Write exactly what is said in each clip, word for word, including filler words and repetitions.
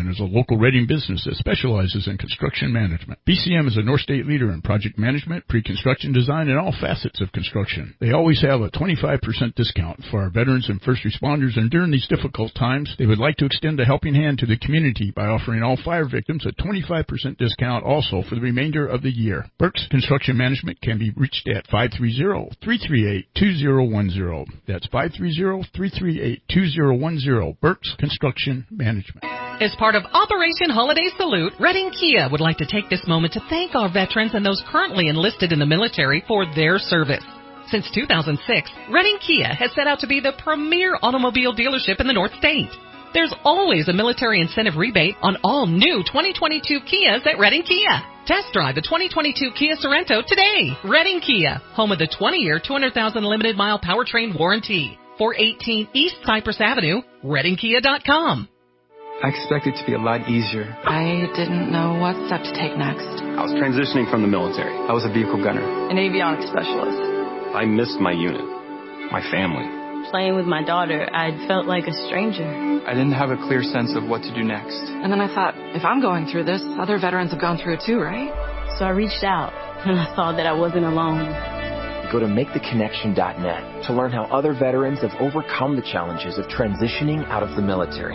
and is a local Reading business that specializes in construction management. B C M is a North State leader in project management, pre-construction design, and all facets of construction. They always have a twenty-five percent discount for our veterans and first responders, and during these difficult times, they would like to extend a helping hand to the community by offering all fire victims a twenty-five percent discount also for the remainder of the year. Burke's Construction Management can be reached at five three zero, three three eight, two zero one zero. That's five three zero, three three eight, two zero one zero. Burke's Construction Management. As part of Operation Holiday Salute, Reading Kia would like to take this moment to thank our veterans and those currently enlisted in the military for their service. Since two thousand six, Reading Kia has set out to be the premier automobile dealership in the North State. There's always a military incentive rebate on all new twenty twenty-two Kias at Reading Kia. Test drive the twenty twenty-two Kia Sorento today. Reading Kia, home of the twenty-year, two hundred thousand limited mile powertrain warranty. four eighteen East Cypress Avenue, reading kia dot com. I expected it to be a lot easier. I didn't know what step to take next. I was transitioning from the military. I was a vehicle gunner. An avionics specialist. I missed my unit, my family. Playing with my daughter, I felt like a stranger. I didn't have a clear sense of what to do next. And then I thought, if I'm going through this, other veterans have gone through it too, right? So I reached out, and I saw that I wasn't alone. Go to make the connection dot net to learn how other veterans have overcome the challenges of transitioning out of the military.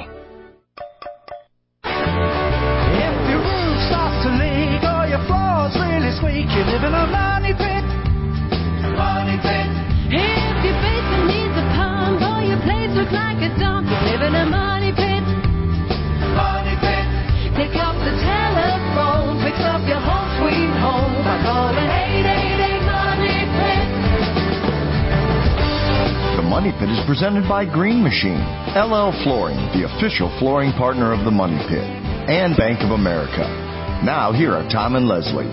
If your roof starts to leak or your floor's really squeak, you live in a money pit. Money pit. If your basement needs a pump or your place looks like a dump, you live in a money pit. Money pit. Pick up the telephone, fix up your home sweet home by calling eight eight eight money pit. The Money Pit is presented by Green Machine, L L Flooring, the official flooring partner of the Money Pit, and Bank of America. Now, here are Tom and Leslie.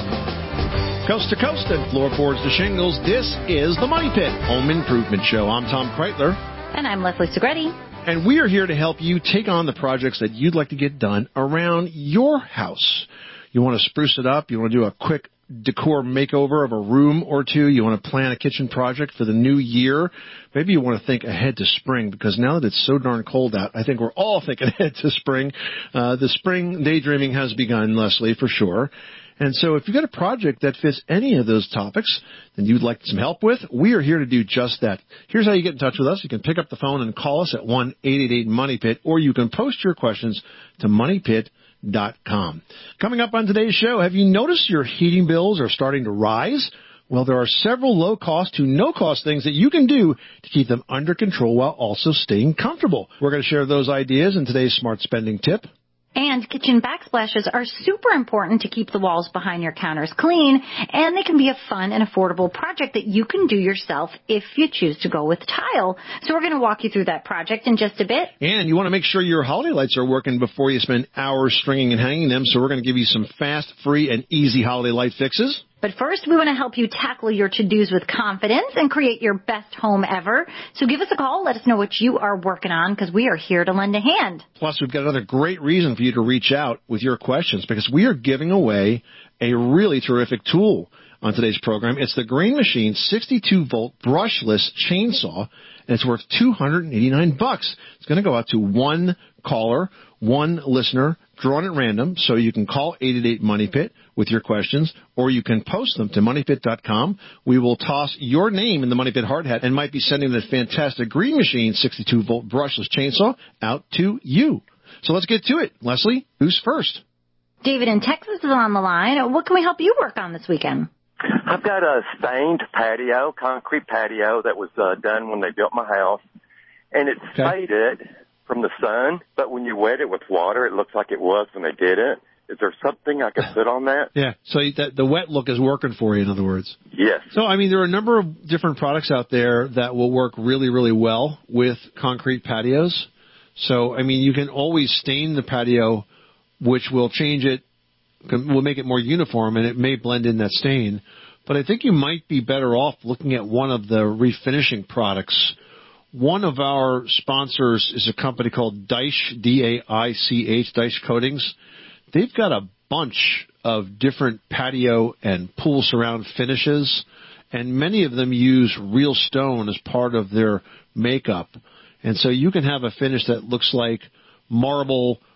Coast to coast and floorboards to shingles, this is the Money Pit Home Improvement Show. I'm Tom Kreitler. And I'm Leslie Segretti. And we are here to help you take on the projects that you'd like to get done around your house. You want to spruce it up, you want to do a quick decor makeover of a room or two, you want to plan a kitchen project for the new year. Maybe you want to think ahead to spring, because now that it's so darn cold out, I think we're all thinking ahead to spring. Uh, the spring daydreaming has begun, Leslie, for sure. And so if you've got a project that fits any of those topics that you'd like some help with, we are here to do just that. Here's how you get in touch with us. You can pick up the phone and call us at one eight eight eight money pit, or you can post your questions to money pit dot com. Coming up on today's show, have you noticed your heating bills are starting to rise? Well, there are several low-cost to no-cost things that you can do to keep them under control while also staying comfortable. We're going to share those ideas in today's Smart Spending Tip. And kitchen backsplashes are super important to keep the walls behind your counters clean, and they can be a fun and affordable project that you can do yourself if you choose to go with tile. So we're going to walk you through that project in just a bit. And you want to make sure your holiday lights are working before you spend hours stringing and hanging them, so we're going to give you some fast, free, and easy holiday light fixes. But first, we want to help you tackle your to-dos with confidence and create your best home ever. So give us a call. Let us know what you are working on, because we are here to lend a hand. Plus, we've got another great reason for you to reach out with your questions, because we are giving away a really terrific tool on today's program. It's the Green Machine sixty-two volt brushless chainsaw, and it's worth two hundred eighty-nine bucks. It's going to go out to one caller, one listener, drawn at random, so you can call eight eight eight money pit with your questions, or you can post them to money pit dot com. We will toss your name in the Money Pit hard hat and might be sending the fantastic Green Machine sixty-two volt brushless chainsaw out to you. So let's get to it. Leslie, who's first? David in Texas is on the line. What can we help you work on this weekend? I've got a stained patio, concrete patio that was uh, done when they built my house, and it's okay. Faded from the sun, but when you wet it with water, it looks like it was when they did it. Is there something I could put on that? Yeah, so that the wet look is working for you, in other words. Yes. So, I mean, there are a number of different products out there that will work really, really well with concrete patios. So, I mean, you can always stain the patio, which will change it, will make it more uniform, and it may blend in that stain. But I think you might be better off looking at one of the refinishing products. One of our sponsors is a company called Daich, D A I C H, Daich Coatings. They've got a bunch of different patio and pool surround finishes, and many of them use real stone as part of their makeup. And so you can have a finish that looks like marble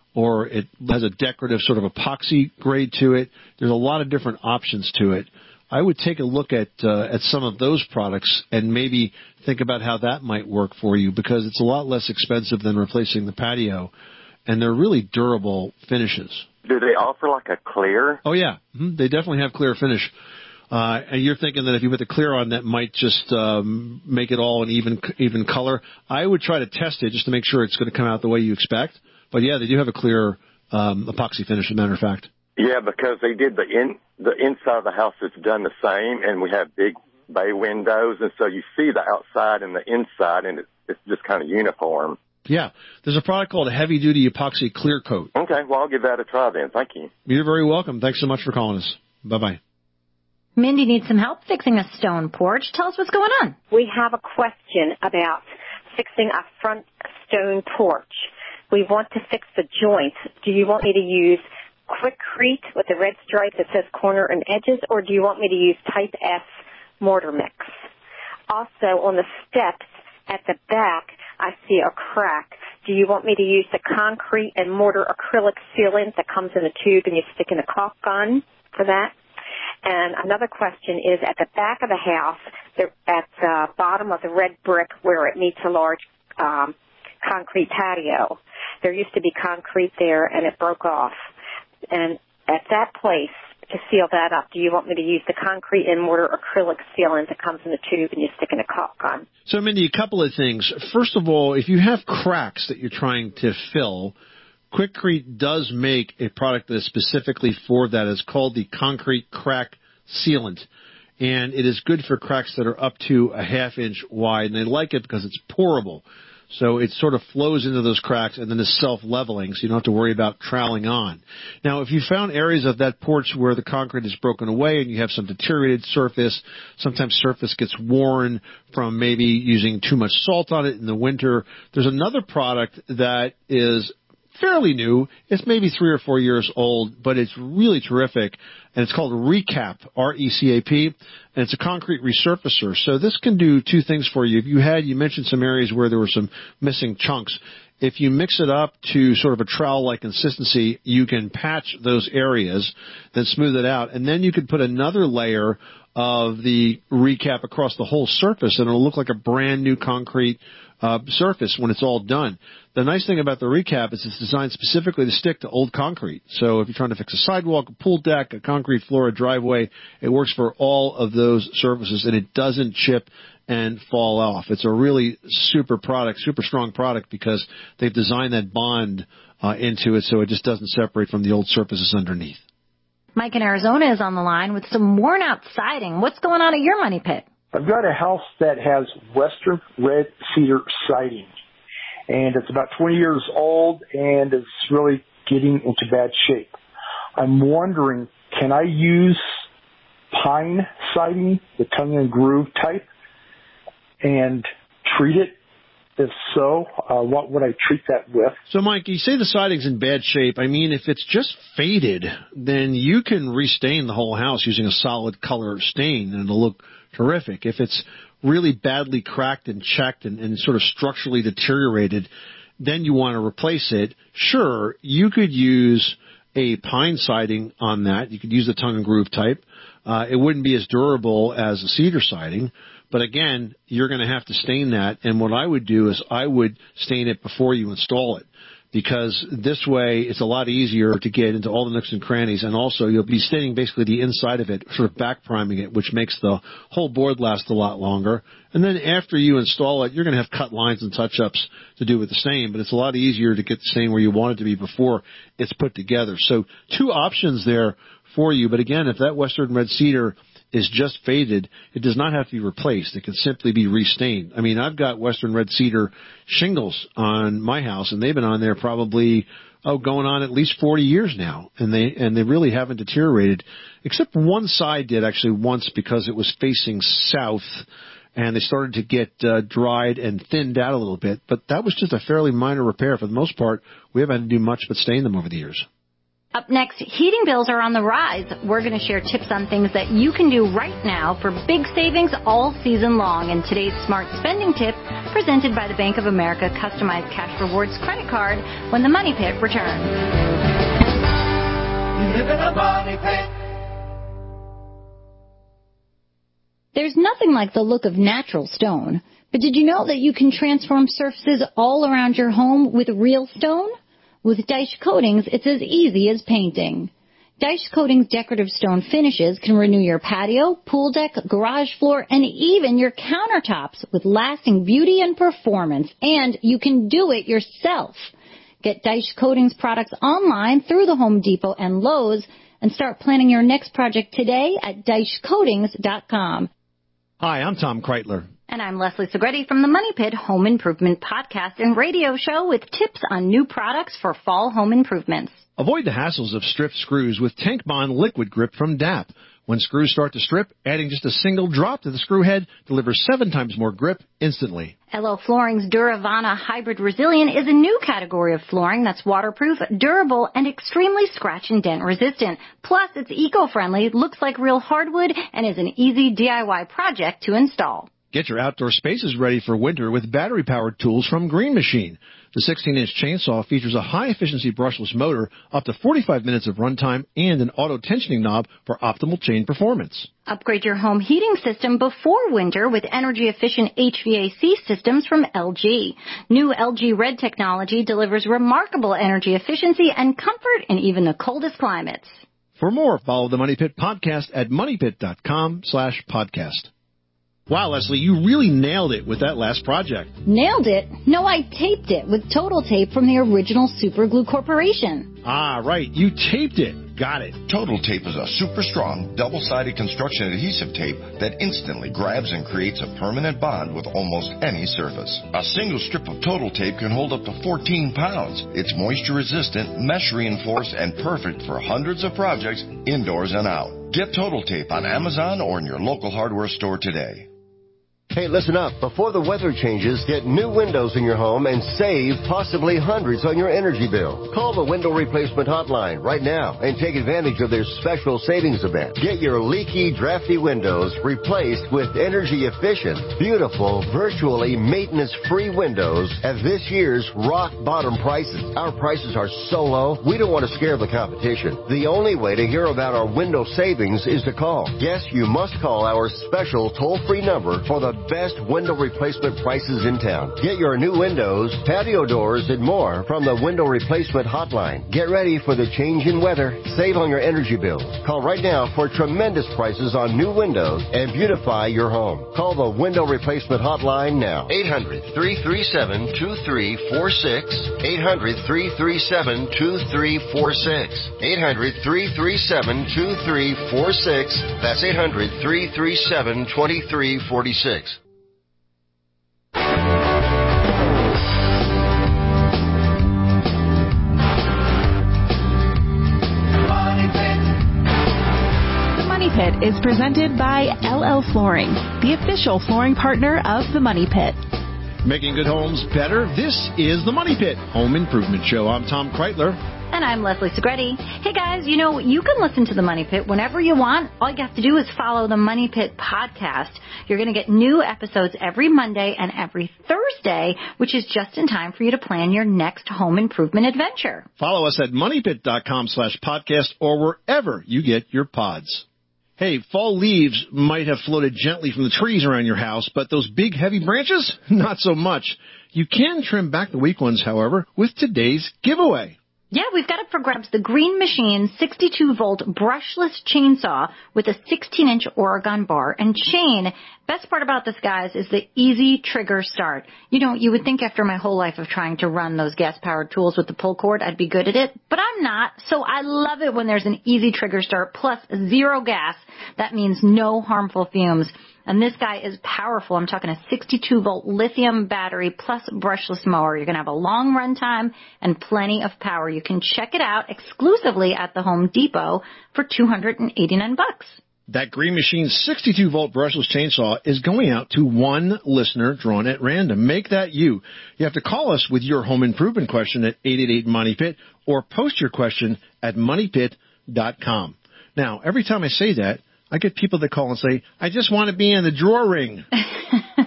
or it has a decorative sort of epoxy grade to it. There's a lot of different options to it. I would take a look at uh, at some of those products and maybe think about how that might work for you, because it's a lot less expensive than replacing the patio, and they're really durable finishes. Do they offer like a clear? Oh, yeah. Mm-hmm. They definitely have clear finish. Uh, and you're thinking that if you put the clear on, that might just um, make it all an even even color. I would try to test it just to make sure it's going to come out the way you expect. But, yeah, they do have a clear um, epoxy finish, as a matter of fact. Yeah, because they did the in the inside of the house is done the same, and we have big bay windows, and so you see the outside and the inside, and it's, it's just kind of uniform. Yeah. There's a product called a heavy-duty epoxy clear coat. Okay, well, I'll give that a try then. Thank you. You're very welcome. Thanks so much for calling us. Bye-bye. Mindy needs some help fixing a stone porch. Tell us what's going on. We have a question about fixing a front stone porch. We want to fix the joints. Do you want me to use Quikrete with the red stripe that says corner and edges, or do you want me to use Type S mortar mix? Also, on the steps at the back, I see a crack. Do you want me to use the concrete and mortar acrylic sealant that comes in a tube and you stick in a caulk gun for that? And another question is, at the back of the house, at the bottom of the red brick where it meets a large um, concrete patio, there used to be concrete there and it broke off. And at that place, to seal that up, do you want me to use the concrete and mortar acrylic sealant that comes in the tube and you stick in a caulk gun? So, Mindy, a couple of things. First of all, if you have cracks that you're trying to fill, Quikrete does make a product that is specifically for that. It's called the Concrete Crack Sealant, and it is good for cracks that are up to a half inch wide, and they like it because it's pourable. So it sort of flows into those cracks and then is self-leveling, so you don't have to worry about troweling on. Now, if you found areas of that porch where the concrete is broken away and you have some deteriorated surface, sometimes surface gets worn from maybe using too much salt on it in the winter, there's another product that is fairly new. It's maybe three or four years old, but it's really terrific, and it's called Recap, R E C A P, and it's a concrete resurfacer. So this can do two things for you. If you had, you mentioned some areas where there were some missing chunks. If you mix it up to sort of a trowel-like consistency, you can patch those areas, then smooth it out, and then you could put another layer of the Recap across the whole surface, and it'll look like a brand new concrete uh, surface when it's all done. The nice thing about the Recap is it's designed specifically to stick to old concrete. So if you're trying to fix a sidewalk, a pool deck, a concrete floor, a driveway, it works for all of those surfaces, and it doesn't chip and fall off. It's a really super product, super strong product, because they've designed that bond uh, into it so it just doesn't separate from the old surfaces underneath. Mike in Arizona is on the line with some worn-out siding. What's going on at your money pit? I've got a house that has Western red cedar siding, and it's about twenty years old, and it's really getting into bad shape. I'm wondering, can I use pine siding, the tongue and groove type, and treat it? If so, uh, what would I treat that with? So, Mike, you say the siding's in bad shape. I mean, if it's just faded, then you can restain the whole house using a solid color stain, and it'll look terrific. If it's really badly cracked and checked and, and sort of structurally deteriorated, then you want to replace it. Sure, you could use a pine siding on that. You could use the tongue and groove type. Uh, it wouldn't be as durable as a cedar siding. But again, you're going to have to stain that, and what I would do is I would stain it before you install it, because this way it's a lot easier to get into all the nooks and crannies, and also you'll be staining basically the inside of it, sort of back priming it, which makes the whole board last a lot longer. And then after you install it, you're going to have cut lines and touch-ups to do with the stain, but it's a lot easier to get the stain where you want it to be before it's put together. So two options there for you, but again, if that Western red cedar is just faded, it does not have to be replaced. It can simply be restained. I mean, I've got Western red cedar shingles on my house, and they've been on there probably, oh, going on at least forty years now, and they and they really haven't deteriorated, except one side did actually once because it was facing south, and they started to get uh, dried and thinned out a little bit, but that was just a fairly minor repair. For the most part, we haven't had to do much but stain them over the years. Up next, heating bills are on the rise. We're going to share tips on things that you can do right now for big savings all season long. And today's smart spending tip, presented by the Bank of America Customized Cash Rewards credit card when the Money Pit returns. You live in a money pit. There's nothing like the look of natural stone, but did you know that you can transform surfaces all around your home with real stone? With Dyche Coatings, it's as easy as painting. Dyche Coatings decorative stone finishes can renew your patio, pool deck, garage floor, and even your countertops with lasting beauty and performance. And you can do it yourself. Get Dyche Coatings products online through the Home Depot and Lowe's and start planning your next project today at dyche coatings dot com. Hi, I'm Tom Kreitler. And I'm Leslie Segretti from the Money Pit Home Improvement Podcast and Radio Show with tips on new products for fall home improvements. Avoid the hassles of strip screws with Tank Bond Liquid Grip from D A P. When screws start to strip, adding just a single drop to the screw head delivers seven times more grip instantly. L L Flooring's Duravana Hybrid Resilient is a new category of flooring that's waterproof, durable, and extremely scratch and dent resistant. Plus, it's eco-friendly, looks like real hardwood, and is an easy D I Y project to install. Get your outdoor spaces ready for winter with battery-powered tools from Green Machine. The sixteen-inch chainsaw features a high-efficiency brushless motor, up to forty-five minutes of runtime, and an auto-tensioning knob for optimal chain performance. Upgrade your home heating system before winter with energy-efficient H V A C systems from L G. New L G Red technology delivers remarkable energy efficiency and comfort in even the coldest climates. For more, follow the Money Pit podcast at moneypit.com slash podcast. Wow, Leslie, you really nailed it with that last project. Nailed it? No, I taped it with Total Tape from the original Super Glue Corporation. Ah, right. You taped it. Got it. Total Tape is a super strong, double-sided construction adhesive tape that instantly grabs and creates a permanent bond with almost any surface. A single strip of Total Tape can hold up to fourteen pounds. It's moisture-resistant, mesh-reinforced, and perfect for hundreds of projects indoors and out. Get Total Tape on Amazon or in your local hardware store today. Hey, listen up. Before the weather changes, get new windows in your home and save possibly hundreds on your energy bill. Call the Window Replacement Hotline right now and take advantage of their special savings event. Get your leaky, drafty windows replaced with energy-efficient, beautiful, virtually maintenance-free windows at this year's rock-bottom prices. Our prices are so low, we don't want to scare the competition. The only way to hear about our window savings is to call. Yes, you must call our special toll-free number for the best window replacement prices in town. Get your new windows, patio doors, and more from the Window Replacement Hotline. Get ready for the change in weather. Save on your energy bills. Call right now for tremendous prices on new windows and beautify your home. Call the Window Replacement Hotline now. eight hundred, three three seven, two three four six. eight hundred, three three seven, two three four six. eight hundred, three three seven, two three four six. That's eight hundred, three three seven, two three four six. Pit is presented by L L Flooring, the official flooring partner of the Money Pit. Making good homes better. This is the Money Pit Home Improvement Show. I'm Tom Kreitler. And I'm Leslie Segretti. Hey guys, you know, you can listen to the Money Pit whenever you want. All you have to do is follow the Money Pit podcast. You're going to get new episodes every Monday and every Thursday, which is just in time for you to plan your next home improvement adventure. Follow us at moneypit.com slash podcast or wherever you get your pods. Hey, fall leaves might have floated gently from the trees around your house, but those big, heavy branches? Not so much. You can trim back the weak ones, however, with today's giveaway. Yeah, we've got up for grabs the Green Machine sixty-two volt brushless chainsaw with a sixteen inch Oregon bar and chain. Best part about this, guys, is the easy trigger start. You know, you would think after my whole life of trying to run those gas-powered tools with the pull cord, I'd be good at it, but I'm not. So I love it when there's an easy trigger start plus zero gas. That means no harmful fumes. And this guy is powerful. I'm talking a sixty-two volt lithium battery plus brushless mower. You're going to have a long run time and plenty of power. You can check it out exclusively at the Home Depot for two hundred eighty-nine bucks. That Green Machine sixty-two volt brushless chainsaw is going out to one listener drawn at random. Make that you. You have to call us with your home improvement question at eight eight eight Money Pit or post your question at money pit dot com. Now, every time I say that, I get people that call and say, I just want to be in the drawer ring.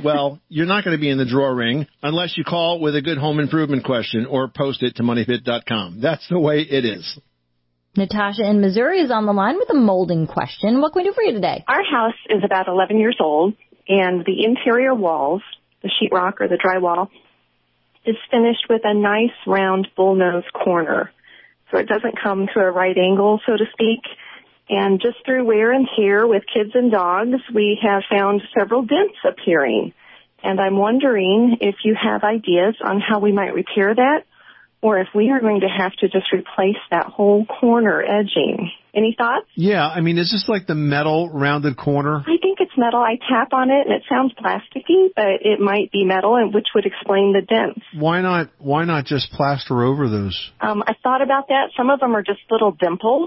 well, you're not going to be in the draw ring unless you call with a good home improvement question or post it to money pit dot com. That's the way it is. Natasha in Missouri is on the line with a molding question. What can we do for you today? Our house is about eleven years old, and the interior walls, the sheetrock or the drywall, is finished with a nice round bullnose corner. So it doesn't come to a right angle, so to speak. And just through wear and tear with kids and dogs, we have found several dents appearing. And I'm wondering if you have ideas on how we might repair that, or if we are going to have to just replace that whole corner edging. Any thoughts? Yeah, I mean, is this like the metal rounded corner? I think it's metal. I tap on it, and it sounds plasticky, but it might be metal, and which would explain the dents. Why not? Why not just plaster over those? Um, I thought about that. Some of them are just little dimples.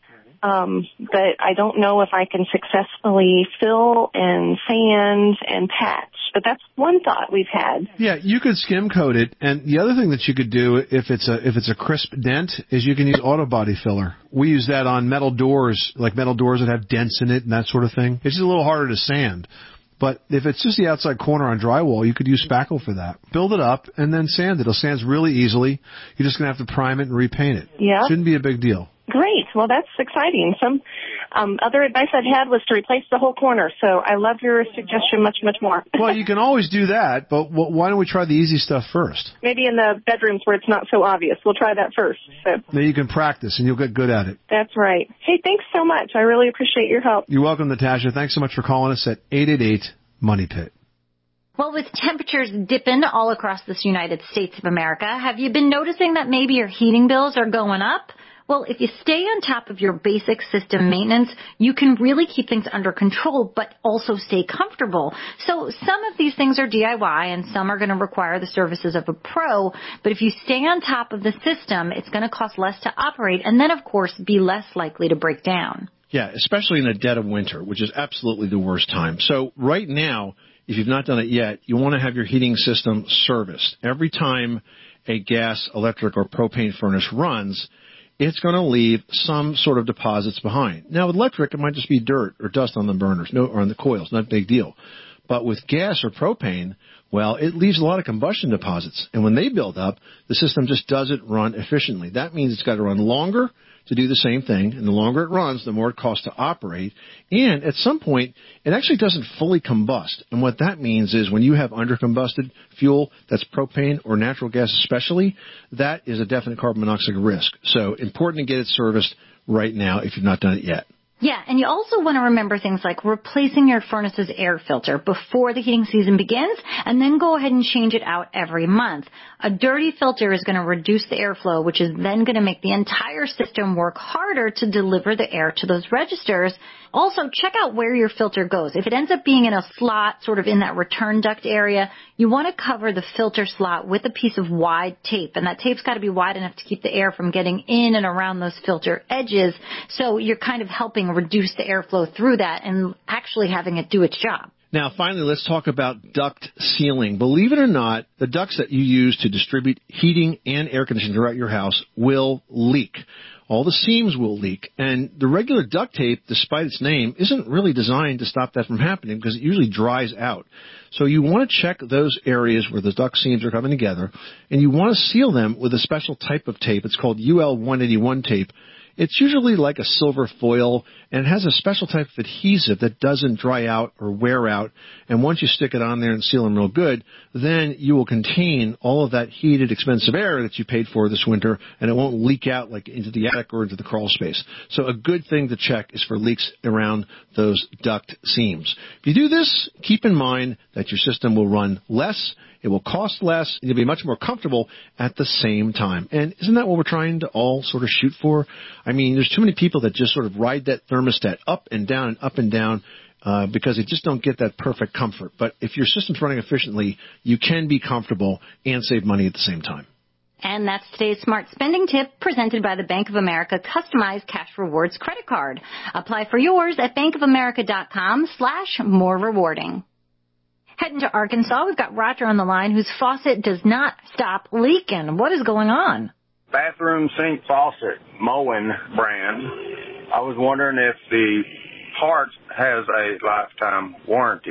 Um, but I don't know if I can successfully fill and sand and patch. But that's one thought we've had. Yeah, you could skim coat it, and the other thing that you could do if it's a if it's a crisp dent is you can use auto body filler. We use that on metal doors, like metal doors that have dents in it and that sort of thing. It's just a little harder to sand. But if it's just the outside corner on drywall, you could use spackle for that. Build it up and then sand it. It'll sand really easily. You're just going to have to prime it and repaint it. Yeah. Shouldn't be a big deal. Great. Well, that's exciting. Some um, other advice I'd had was to replace the whole corner. So I love your suggestion much, much more. Well, you can always do that, but why don't we try the easy stuff first? Maybe in the bedrooms where it's not so obvious. We'll try that first. So. Then you can practice, and you'll get good at it. That's right. Hey, thanks so much. I really appreciate your help. You're welcome, Natasha. Thanks so much for calling us at eight eight eight, money pit. Well, with temperatures dipping all across this United States of America, have you been noticing that maybe your heating bills are going up? Well, if you stay on top of your basic system maintenance, you can really keep things under control, but also stay comfortable. So some of these things are D I Y and some are going to require the services of a pro. But if you stay on top of the system, it's going to cost less to operate and then, of course, be less likely to break down. Yeah, especially in the dead of winter, which is absolutely the worst time. So right now, if you've not done it yet, you want to have your heating system serviced. Every time a gas, electric, or propane furnace runs, it's going to leave some sort of deposits behind. Now, with electric, it might just be dirt or dust on the burners, no, or on the coils, not a big deal. But with gas or propane, well, it leaves a lot of combustion deposits. And when they build up, the system just doesn't run efficiently. That means it's got to run longer to do the same thing, and the longer it runs, the more it costs to operate. And at some point, it actually doesn't fully combust. And what that means is when you have undercombusted fuel, that's propane or natural gas especially, that is a definite carbon monoxide risk. So important to get it serviced right now if you've not done it yet. Yeah, and you also want to remember things like replacing your furnace's air filter before the heating season begins, and then go ahead and change it out every month. A dirty filter is going to reduce the airflow, which is then going to make the entire system work harder to deliver the air to those registers. Also, check out where your filter goes. If it ends up being in a slot, sort of in that return duct area, you want to cover the filter slot with a piece of wide tape. And that tape's got to be wide enough to keep the air from getting in and around those filter edges. So you're kind of helping reduce the airflow through that and actually having it do its job. Now, finally, let's talk about duct sealing. Believe it or not, the ducts that you use to distribute heating and air conditioning throughout your house will leak. All the seams will leak. And the regular duct tape, despite its name, isn't really designed to stop that from happening because it usually dries out. So you want to check those areas where the duct seams are coming together, and you want to seal them with a special type of tape. It's called U L one eighty-one tape. It's usually like a silver foil, and it has a special type of adhesive that doesn't dry out or wear out. And once you stick it on there and seal them real good, then you will contain all of that heated, expensive air that you paid for this winter, and it won't leak out like into the attic or into the crawl space. So a good thing to check is for leaks around those duct seams. If you do this, keep in mind that your system will run less, it will cost less, and you'll be much more comfortable at the same time. And isn't that what we're trying to all sort of shoot for? I mean, there's too many people that just sort of ride that thermostat up and down and up and down uh, because they just don't get that perfect comfort. But if your system's running efficiently, you can be comfortable and save money at the same time. And that's today's Smart Spending Tip presented by the Bank of America Customized Cash Rewards Credit Card. Apply for yours at bankofamerica.com slash more rewarding. Heading to Arkansas, we've got Roger on the line whose faucet does not stop leaking. What is going on? Bathroom sink faucet, Moen brand. I was wondering if the part has a lifetime warranty.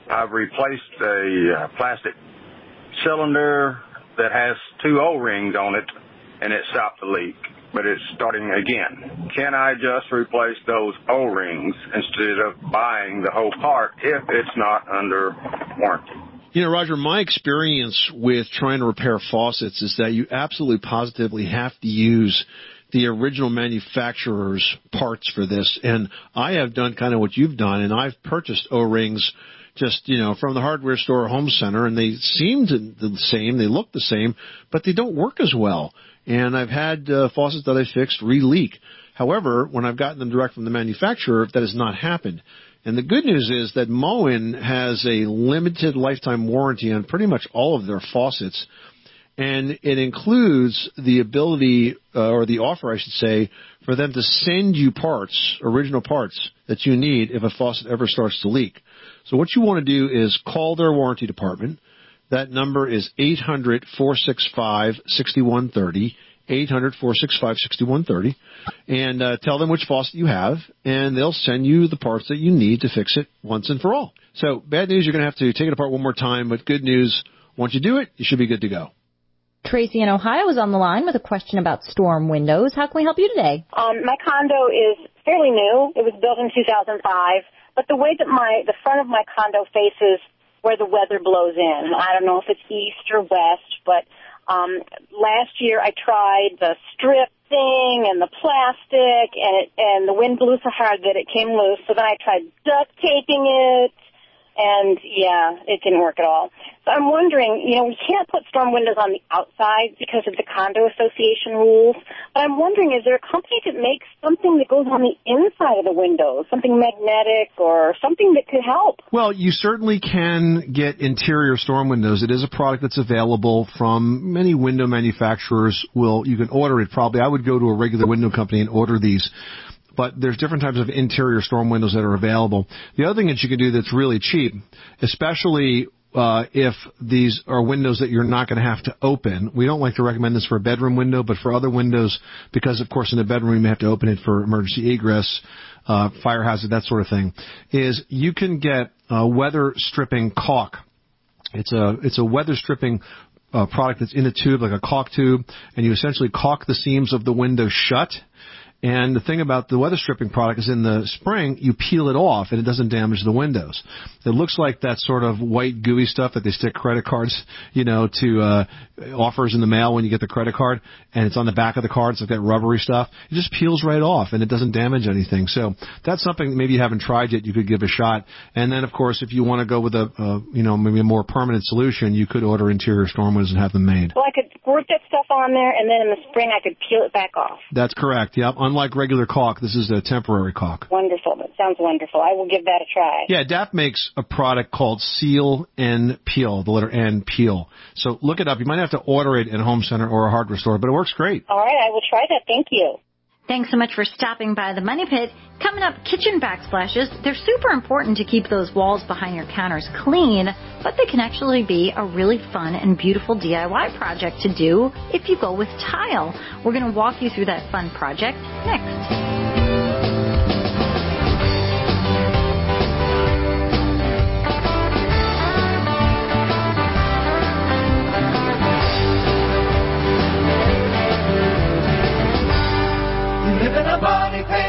I've replaced a uh, plastic cylinder that has two O-rings on it, and it stopped the leak, but it's starting again. Can I just replace those O-rings instead of buying the whole part if it's not under warranty? You know, Roger, my experience with trying to repair faucets is that you absolutely positively have to use the original manufacturer's parts for this. And I have done kind of what you've done, and I've purchased O-rings just, you know, from the hardware store or home center, and they seem to the same, they look the same, but they don't work as well. And I've had uh, faucets that I fixed re-leak. However, when I've gotten them direct from the manufacturer, that has not happened. And the good news is that Moen has a limited lifetime warranty on pretty much all of their faucets. And it includes the ability, uh, or the offer, I should say, for them to send you parts, original parts, that you need if a faucet ever starts to leak. So what you want to do is call their warranty department. That number is eight hundred, four six five, six one three zero, eight hundred, four six five, six one three zero, and uh, tell them which faucet you have, and they'll send you the parts that you need to fix it once and for all. So bad news, you're going to have to take it apart one more time, but good news, once you do it, you should be good to go. Tracy in Ohio is on the line with a question about storm windows. How can we help you today? Um, my condo is fairly new. It was built in two thousand five, but the way that my the front of my condo faces where the weather blows in, I don't know if it's east or west, but um, last year I tried the strip thing and the plastic, and it, and the wind blew so hard that it came loose. So then I tried duct taping it. And, yeah, it didn't work at all. So I'm wondering, you know, we can't put storm windows on the outside because of the condo association rules. But I'm wondering, is there a company that makes something that goes on the inside of the windows, something magnetic or something that could help? Well, you certainly can get interior storm windows. It is a product that's available from many window manufacturers. Will you can order it probably. I would go to a regular window company and order these. But there's different types of interior storm windows that are available. The other thing that you can do that's really cheap, especially uh, if these are windows that you're not going to have to open. We don't like to recommend this for a bedroom window, but for other windows, because, of course, in a bedroom you may have to open it for emergency egress, uh, fire hazard, that sort of thing, is you can get uh, weather stripping caulk. It's a, it's a weather stripping uh, product that's in a tube, like a caulk tube, and you essentially caulk the seams of the window shut. And the thing about the weather stripping product is in the spring, you peel it off and it doesn't damage the windows. It looks like that sort of white gooey stuff that they stick credit cards, you know, to uh, offers in the mail when you get the credit card, and it's on the back of the card. It's like that rubbery stuff. It just peels right off and it doesn't damage anything. So that's something that maybe you haven't tried yet. You could give a shot. And then, of course, if you want to go with a, uh, you know, maybe a more permanent solution, you could order interior storm windows and have them made. Well, I could squirt that stuff on there, and then in the spring I could peel it back off. That's correct. Yep. Unlike regular caulk, this is a temporary caulk. Wonderful. That sounds wonderful. I will give that a try. Yeah, D A P makes a product called Seal and Peel, the letter N, Peel. So look it up. You might have to order it in a home center or a hardware store, but it works great. All right, I will try that. Thank you. Thanks so much for stopping by the Money Pit. Coming up, kitchen backsplashes. They're super important to keep those walls behind your counters clean, but they can actually be a really fun and beautiful D I Y project to do if you go with tile. We're going to walk you through that fun project next. Money Pit.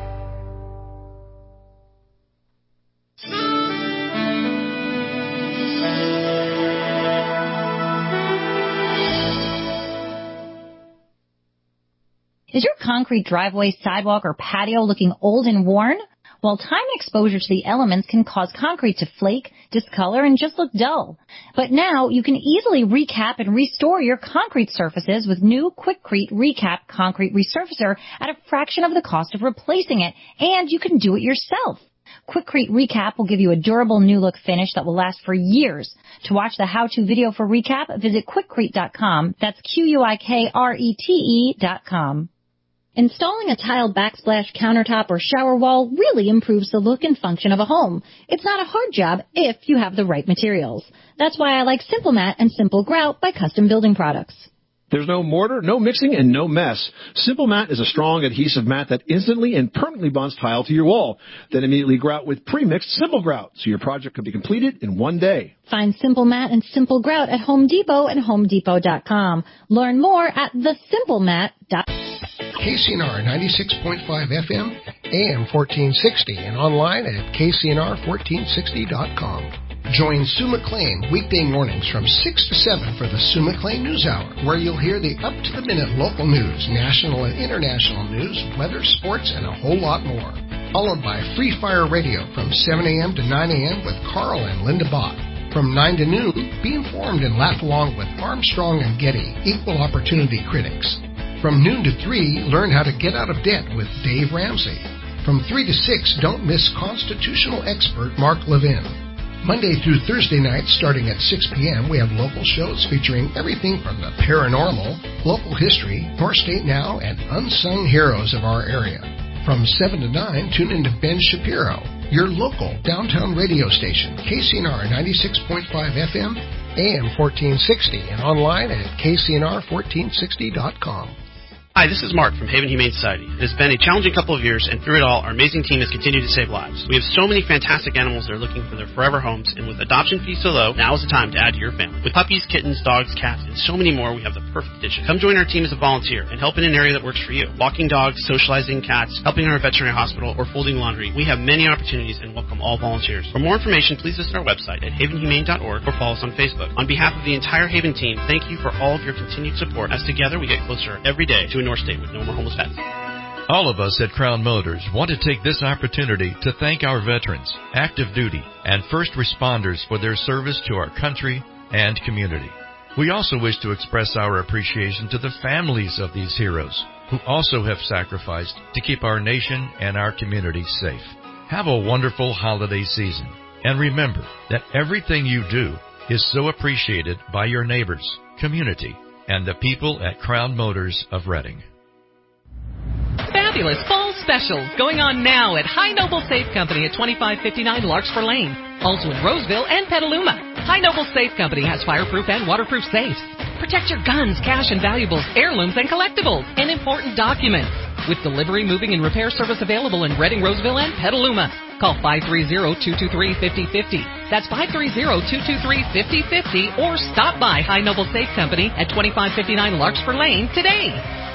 Is your concrete driveway, sidewalk, or patio looking old and worn? Well, time and exposure to the elements can cause concrete to flake, discolor, and just look dull. But now you can easily recap and restore your concrete surfaces with new Quikrete Recap Concrete Resurfacer at a fraction of the cost of replacing it, and you can do it yourself. Quikrete Recap will give you a durable new look finish that will last for years. To watch the how-to video for Recap, visit Quikrete dot com. That's Q U I K R E T E dot com. Installing a tiled backsplash countertop or shower wall really improves the look and function of a home. It's not a hard job if you have the right materials. That's why I like Simple Mat and Simple Grout by Custom Building Products. There's no mortar, no mixing, and no mess. Simple Mat is a strong adhesive mat that instantly and permanently bonds tile to your wall. Then immediately grout with pre-mixed Simple Grout, so your project can be completed in one day. Find Simple Mat and Simple Grout at Home Depot and home depot dot com. Learn more at the simple mat dot com. K C N R ninety-six point five F M, A M fourteen sixty, and online at K C N R fourteen sixty dot com. Join Sue McLean weekday mornings from six to seven for the Sue McLean News Hour, where you'll hear the up-to-the-minute local news, national and international news, weather, sports, and a whole lot more. Followed by Free Fire Radio from seven a.m. to nine a.m. with Carl and Linda Bott. From nine to noon, be informed and laugh along with Armstrong and Getty, equal opportunity critics. From noon to three, learn how to get out of debt with Dave Ramsey. From three to six, don't miss constitutional expert Mark Levin. Monday through Thursday nights, starting at six p.m., we have local shows featuring everything from the paranormal, local history, North State Now, and unsung heroes of our area. From seven to nine, tune into Ben Shapiro, your local downtown radio station, K C N R ninety-six point five F M, A M fourteen sixty, and online at K C N R fourteen sixty dot com. Hi, this is Mark from Haven Humane Society. It has been a challenging couple of years, and through it all, our amazing team has continued to save lives. We have so many fantastic animals that are looking for their forever homes, and with adoption fees so low, now is the time to add to your family. With puppies, kittens, dogs, cats, and so many more, we have the perfect addition. Come join our team as a volunteer and help in an area that works for you. Walking dogs, socializing cats, helping in our veterinary hospital, or folding laundry. We have many opportunities and welcome all volunteers. For more information, please visit our website at haven humane dot org or follow us on Facebook. On behalf of the entire Haven team, thank you for all of your continued support, as together we get closer every day to a North State with no more homeless pets. All of us at Crown Motors want to take this opportunity to thank our veterans, active duty, and first responders for their service to our country and community. We also wish to express our appreciation to the families of these heroes who also have sacrificed to keep our nation and our community safe. Have a wonderful holiday season, and remember that everything you do is so appreciated by your neighbors, community, and the people at Crown Motors of Reading. Fabulous fall specials going on now at High Noble Safe Company at twenty-five fifty-nine Larkspur Lane. Also in Roseville and Petaluma. High Noble Safe Company has fireproof and waterproof safes. Protect your guns, cash and valuables, heirlooms and collectibles, and important documents. With delivery, moving, and repair service available in Reading, Roseville, and Petaluma. Call five three zero, two two three, five zero five zero. That's five three zero, two two three, five zero five zero, or stop by High Noble Safe Company at twenty-five fifty-nine Larkspur Lane today.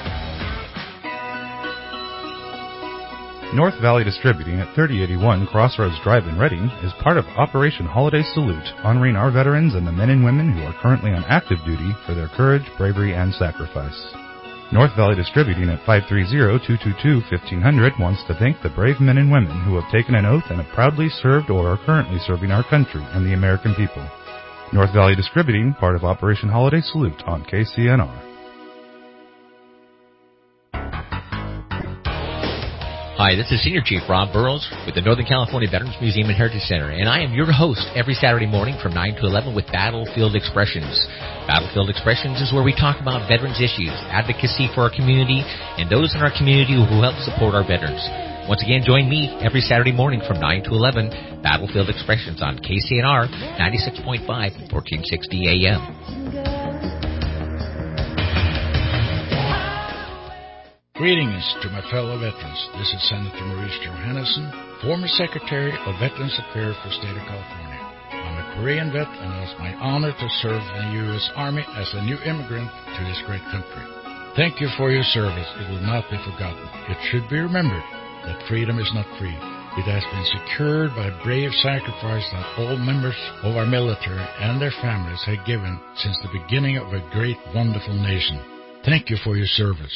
North Valley Distributing at thirty eighty-one Crossroads Drive in Reading is part of Operation Holiday Salute, honoring our veterans and the men and women who are currently on active duty for their courage, bravery, and sacrifice. North Valley Distributing at five three zero, two two two, fifteen hundred wants to thank the brave men and women who have taken an oath and have proudly served or are currently serving our country and the American people. North Valley Distributing, part of Operation Holiday Salute on K C N R. Hi, this is Senior Chief Rob Burrows with the Northern California Veterans Museum and Heritage Center, and I am your host every Saturday morning from nine to eleven with Battlefield Expressions. Battlefield Expressions is where we talk about veterans issues, advocacy for our community, and those in our community who help support our veterans. Once again, join me every Saturday morning from nine to eleven, Battlefield Expressions on K C N R ninety-six point five, fourteen sixty A M. Greetings to my fellow veterans. This is Senator Maurice Johannesson, former Secretary of Veterans Affairs for the state of California. I'm a Korean vet, and it's my honor to serve in the U S Army as a new immigrant to this great country. Thank you for your service. It will not be forgotten. It should be remembered that freedom is not free. It has been secured by brave sacrifice that all members of our military and their families have given since the beginning of a great, wonderful nation. Thank you for your service.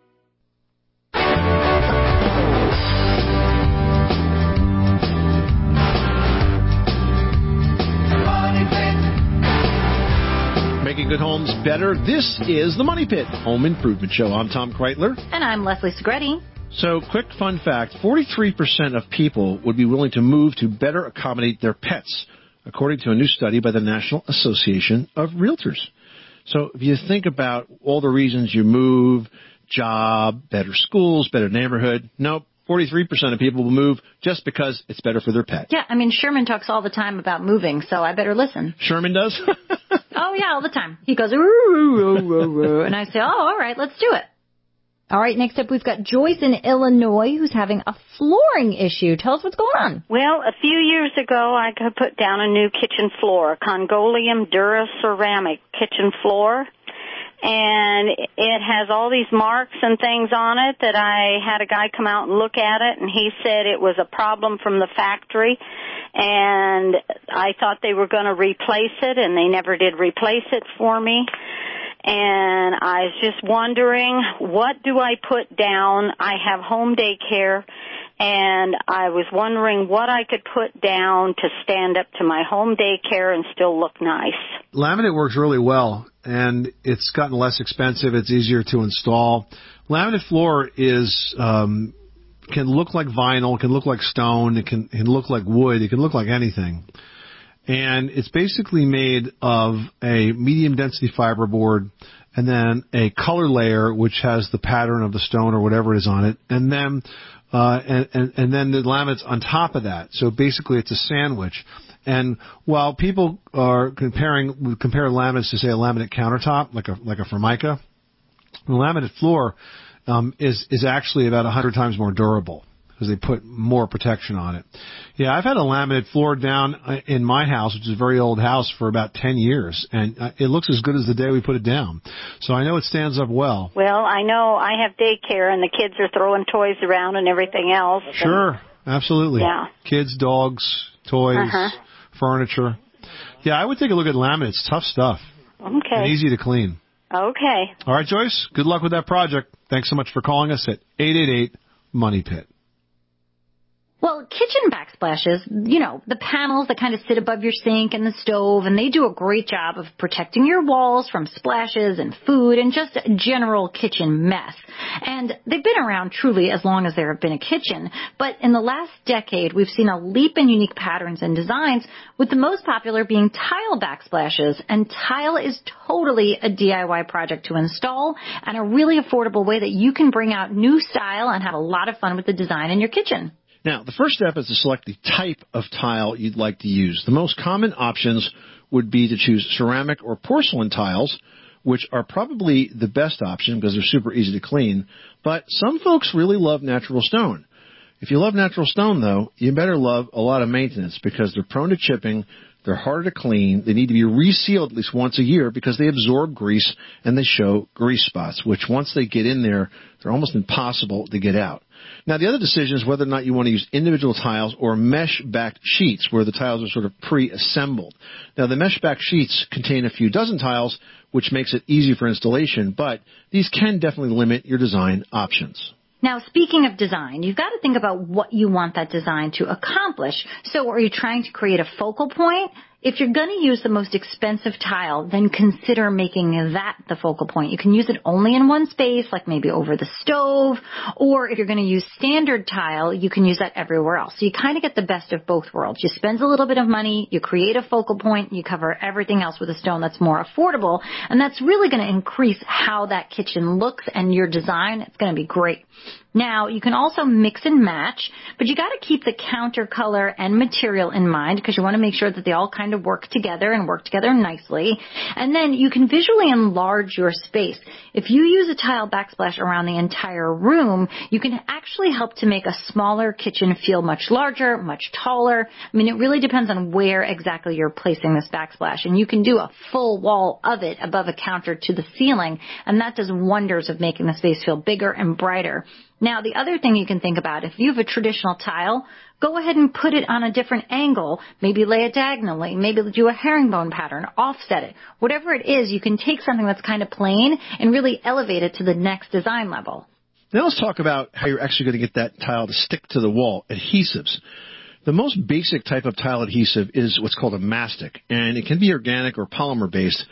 Making good homes better. This is the Money Pit Home Improvement Show. I'm Tom Kreitler. And I'm Leslie Segretti. So, quick fun fact, forty-three percent of people would be willing to move to better accommodate their pets, according to a new study by the National Association of Realtors. So, if you think about all the reasons you move, job, better schools, better neighborhood, nope, forty-three percent of people will move just because it's better for their pet. Yeah, I mean, Sherman talks all the time about moving, so I better listen. Sherman does? Oh, yeah, all the time. He goes, ooh, ooh, ooh, ooh, ooh, and I say, oh, all right, let's do it. All right, next up, we've got Joyce in Illinois who's having a flooring issue. Tell us what's going on. Well, a few years ago, I put down a new kitchen floor, a Congolium Dura ceramic kitchen floor. And it has all these marks and things on it that I had a guy come out and look at it, and he said it was a problem from the factory. And I thought they were going to replace it, and they never did replace it for me. And I was just wondering, what do I put down? I have home daycare, and I was wondering what I could put down to stand up to my home daycare and still look nice. Laminate works really well, and it's gotten less expensive. It's easier to install. Laminate floor is um, can look like vinyl, can look like stone, it can, can look like wood, it can look like anything. And it's basically made of a medium density fiberboard and then a color layer which has the pattern of the stone or whatever it is on it, and then uh, and, and, and then the laminate's on top of that. So basically it's a sandwich. And while people are comparing compare laminates to say a laminate countertop like a like a Formica, the laminate floor um, is is actually about a hundred times more durable, because they put more protection on it. Yeah, I've had a laminate floor down in my house, which is a very old house, for about ten years, and it looks as good as the day we put it down. So I know it stands up well. Well, I know I have daycare, and the kids are throwing toys around and everything else. Sure, absolutely. Yeah. Kids, dogs, toys, uh-huh. furniture. Yeah, I would take a look at laminate. It's tough stuff. Okay. And easy to clean. Okay. All right, Joyce, good luck with that project. Thanks so much for calling us at eight eight eight, money pit. Well, kitchen backsplashes, you know, the panels that kind of sit above your sink and the stove, and they do a great job of protecting your walls from splashes and food and just a general kitchen mess. And they've been around truly as long as there have been a kitchen. But in the last decade, we've seen a leap in unique patterns and designs, with the most popular being tile backsplashes. And tile is totally a D I Y project to install and a really affordable way that you can bring out new style and have a lot of fun with the design in your kitchen. Now, the first step is to select the type of tile you'd like to use. The most common options would be to choose ceramic or porcelain tiles, which are probably the best option because they're super easy to clean. But some folks really love natural stone. If you love natural stone, though, you better love a lot of maintenance because they're prone to chipping, they're harder to clean, they need to be resealed at least once a year because they absorb grease and they show grease spots, which once they get in there, they're almost impossible to get out. Now, the other decision is whether or not you want to use individual tiles or mesh-backed sheets where the tiles are sort of pre-assembled. Now, the mesh-backed sheets contain a few dozen tiles, which makes it easy for installation, but these can definitely limit your design options. Now, speaking of design, you've got to think about what you want that design to accomplish. So are you trying to create a focal point? If you're going to use the most expensive tile, then consider making that the focal point. You can use it only in one space, like maybe over the stove, or if you're going to use standard tile, you can use that everywhere else. So you kind of get the best of both worlds. You spend a little bit of money, you create a focal point, you cover everything else with a stone that's more affordable, and that's really going to increase how that kitchen looks and your design. It's going to be great. Now, you can also mix and match, but you got to keep the counter color and material in mind because you want to make sure that they all kind of work together and work together nicely. And then you can visually enlarge your space. If you use a tile backsplash around the entire room, you can actually help to make a smaller kitchen feel much larger, much taller. I mean, it really depends on where exactly you're placing this backsplash. And you can do a full wall of it above a counter to the ceiling, and that does wonders of making the space feel bigger and brighter. Now, the other thing you can think about, if you have a traditional tile, go ahead and put it on a different angle. Maybe lay it diagonally. Maybe do a herringbone pattern. Offset it. Whatever it is, you can take something that's kind of plain and really elevate it to the next design level. Now let's talk about how you're actually going to get that tile to stick to the wall. Adhesives. The most basic type of tile adhesive is what's called a mastic, and it can be organic or polymer-based.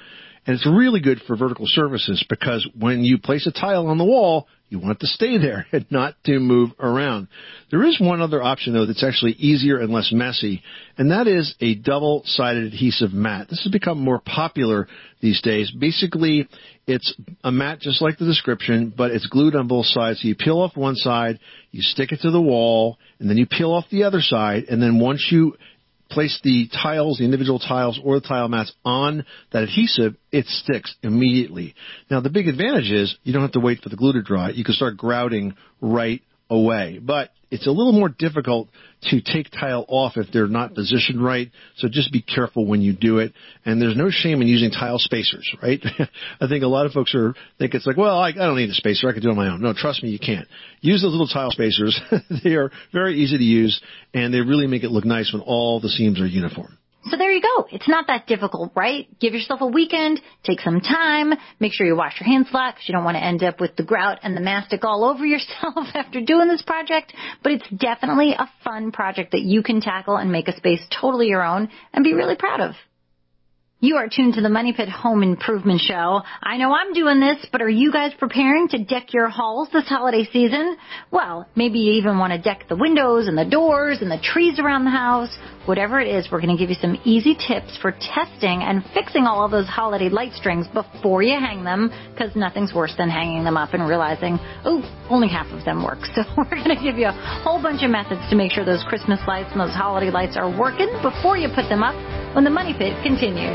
And it's really good for vertical surfaces because when you place a tile on the wall, you want it to stay there and not to move around. There is one other option, though, that's actually easier and less messy, and that is a double-sided adhesive mat. This has become more popular these days. Basically, it's a mat just like the description, but it's glued on both sides. So you peel off one side, you stick it to the wall, and then you peel off the other side, and then once you place the tiles, the individual tiles or the tile mats on that adhesive, it sticks immediately. Now, the big advantage is you don't have to wait for the glue to dry. You can start grouting right away. But it's a little more difficult to take tile off if they're not positioned right, so just be careful when you do it. And there's no shame in using tile spacers, right? I think a lot of folks are think it's like, well, I, I don't need a spacer. I can do it on my own. No, trust me, you can't. Use those little tile spacers. They are very easy to use, and they really make it look nice when all the seams are uniform. So there you go. It's not that difficult, right? Give yourself a weekend, take some time, make sure you wash your hands flat because you don't want to end up with the grout and the mastic all over yourself after doing this project. But it's definitely a fun project that you can tackle and make a space totally your own and be really proud of. You are tuned to the Money Pit Home Improvement Show. I know I'm doing this, but are you guys preparing to deck your halls this holiday season? Well, maybe you even want to deck the windows and the doors and the trees around the house. Whatever it is, we're going to give you some easy tips for testing and fixing all of those holiday light strings before you hang them, because nothing's worse than hanging them up and realizing, oh, only half of them work. So we're going to give you a whole bunch of methods to make sure those Christmas lights and those holiday lights are working before you put them up when the Money Pit continues.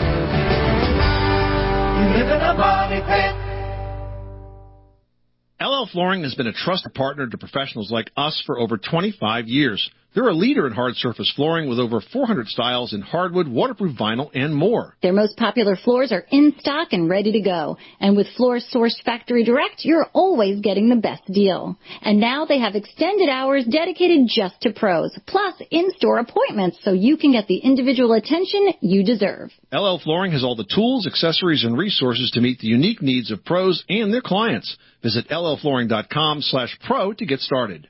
You live in a money pit. L L Flooring has been a trusted partner to professionals like us for over twenty-five years. They're a leader in hard surface flooring with over four hundred styles in hardwood, waterproof vinyl, and more. Their most popular floors are in stock and ready to go. And with floors sourced factory direct, you're always getting the best deal. And now they have extended hours dedicated just to pros, plus in-store appointments so you can get the individual attention you deserve. L L Flooring has all the tools, accessories, and resources to meet the unique needs of pros and their clients. Visit L L flooring dot com slash pro to get started.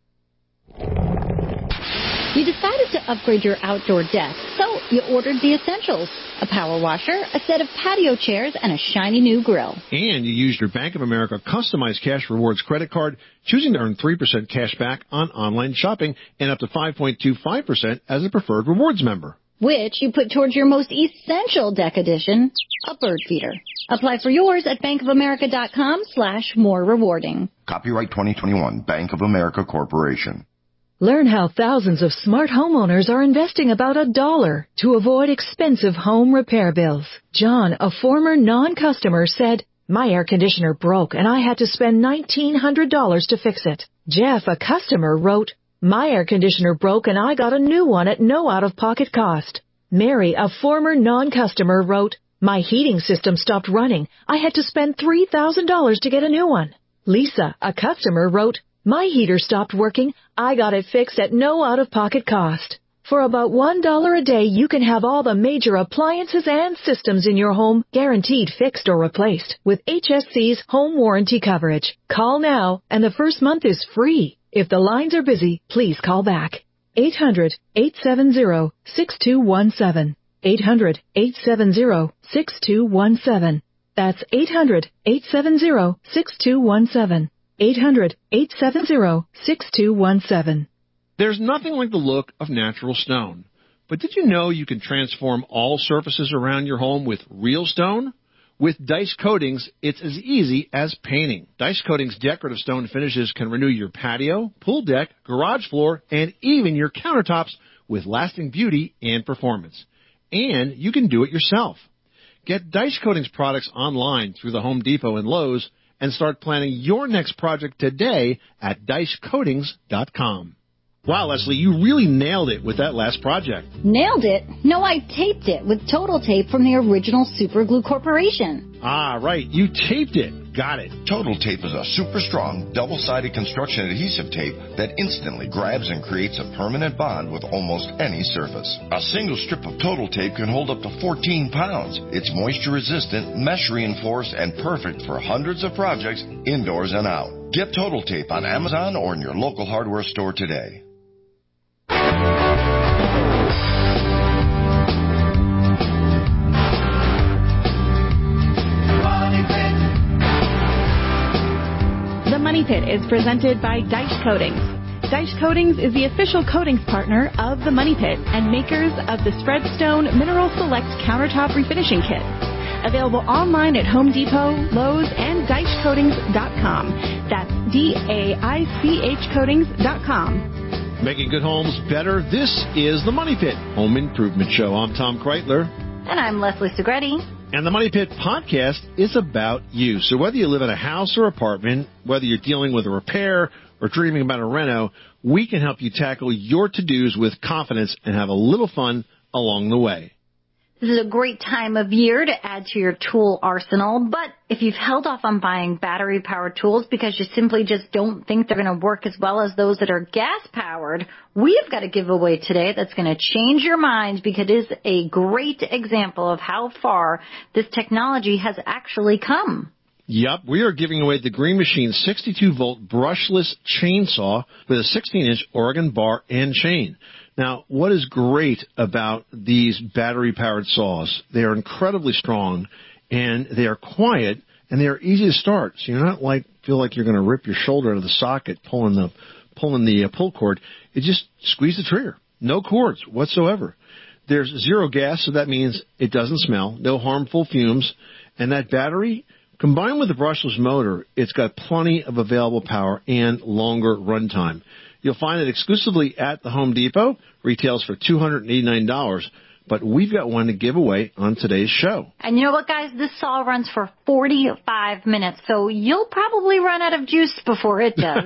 You decided to upgrade your outdoor deck, so you ordered the essentials: a power washer, a set of patio chairs, and a shiny new grill. And you used your Bank of America customized cash rewards credit card, choosing to earn three percent cash back on online shopping and up to five point two five percent as a preferred rewards member, which you put towards your most essential deck addition, a bird feeder. Apply for yours at bankofamerica.com slash more rewarding. Copyright twenty twenty-one, Bank of America Corporation. Learn how thousands of smart homeowners are investing about a dollar to avoid expensive home repair bills. John, a former non-customer, said, "My air conditioner broke and I had to spend nineteen hundred dollars to fix it." Jeff, a customer, wrote, "My air conditioner broke and I got a new one at no out-of-pocket cost." Mary, a former non-customer, wrote, "My heating system stopped running. I had to spend three thousand dollars to get a new one." Lisa, a customer, wrote, "My heater stopped working. I got it fixed at no out-of-pocket cost." For about one dollar a day, you can have all the major appliances and systems in your home guaranteed fixed or replaced with H S C's home warranty coverage. Call now, and the first month is free. If the lines are busy, please call back. eight hundred, eight seven zero, six two one seven. eight hundred, eight seven zero, six two one seven. That's eight hundred, eight seven zero, six two one seven. eight hundred, eight seven zero, six two one seven. There's nothing like the look of natural stone. But did you know you can transform all surfaces around your home with real stone? With Dice Coatings, it's as easy as painting. Dice Coatings' decorative stone finishes can renew your patio, pool deck, garage floor, and even your countertops with lasting beauty and performance. And you can do it yourself. Get Dice Coatings products online through the Home Depot and Lowe's and start planning your next project today at dice coatings dot com. Wow, Leslie, you really nailed it with that last project. Nailed it? No, I taped it with Total Tape from the original Super Glue Corporation. Ah, right. You taped it. Got it. Total Tape is a super strong, double-sided construction adhesive tape that instantly grabs and creates a permanent bond with almost any surface. A single strip of Total Tape can hold up to fourteen pounds. It's moisture-resistant, mesh-reinforced, and perfect for hundreds of projects indoors and out. Get Total Tape on Amazon or in your local hardware store today. Money Pit is presented by Deitch Coatings. Deitch Coatings is the official coatings partner of the Money Pit and makers of the Spreadstone Mineral Select Countertop Refinishing Kit. Available online at Home Depot, Lowe's, and Deitch Coatings dot com. That's D A I C H Coatings dot com. Making good homes better. This is the Money Pit Home Improvement Show. I'm Tom Kreitler. And I'm Leslie Segretti. And the Money Pit podcast is about you. So whether you live in a house or apartment, whether you're dealing with a repair or dreaming about a reno, we can help you tackle your to-dos with confidence and have a little fun along the way. This is a great time of year to add to your tool arsenal, but if you've held off on buying battery-powered tools because you simply just don't think they're going to work as well as those that are gas-powered, we've got a giveaway today that's going to change your mind because it is a great example of how far this technology has actually come. Yep, we are giving away the Green Machine sixty-two volt brushless chainsaw with a sixteen inch Oregon bar and chain. Now, what is great about these battery-powered saws? They are incredibly strong, and they are quiet, and they are easy to start. So you're not like feel like you're going to rip your shoulder out of the socket pulling the pulling the uh, pull cord. It just squeeze the trigger. No cords whatsoever. There's zero gas, so that means it doesn't smell, no harmful fumes, and that battery, combined with the brushless motor, it's got plenty of available power and longer runtime. You'll find it exclusively at the Home Depot. Retails for two hundred eighty-nine dollars. But we've got one to give away on today's show. And you know what, guys? This saw runs for forty-five minutes, so you'll probably run out of juice before it does.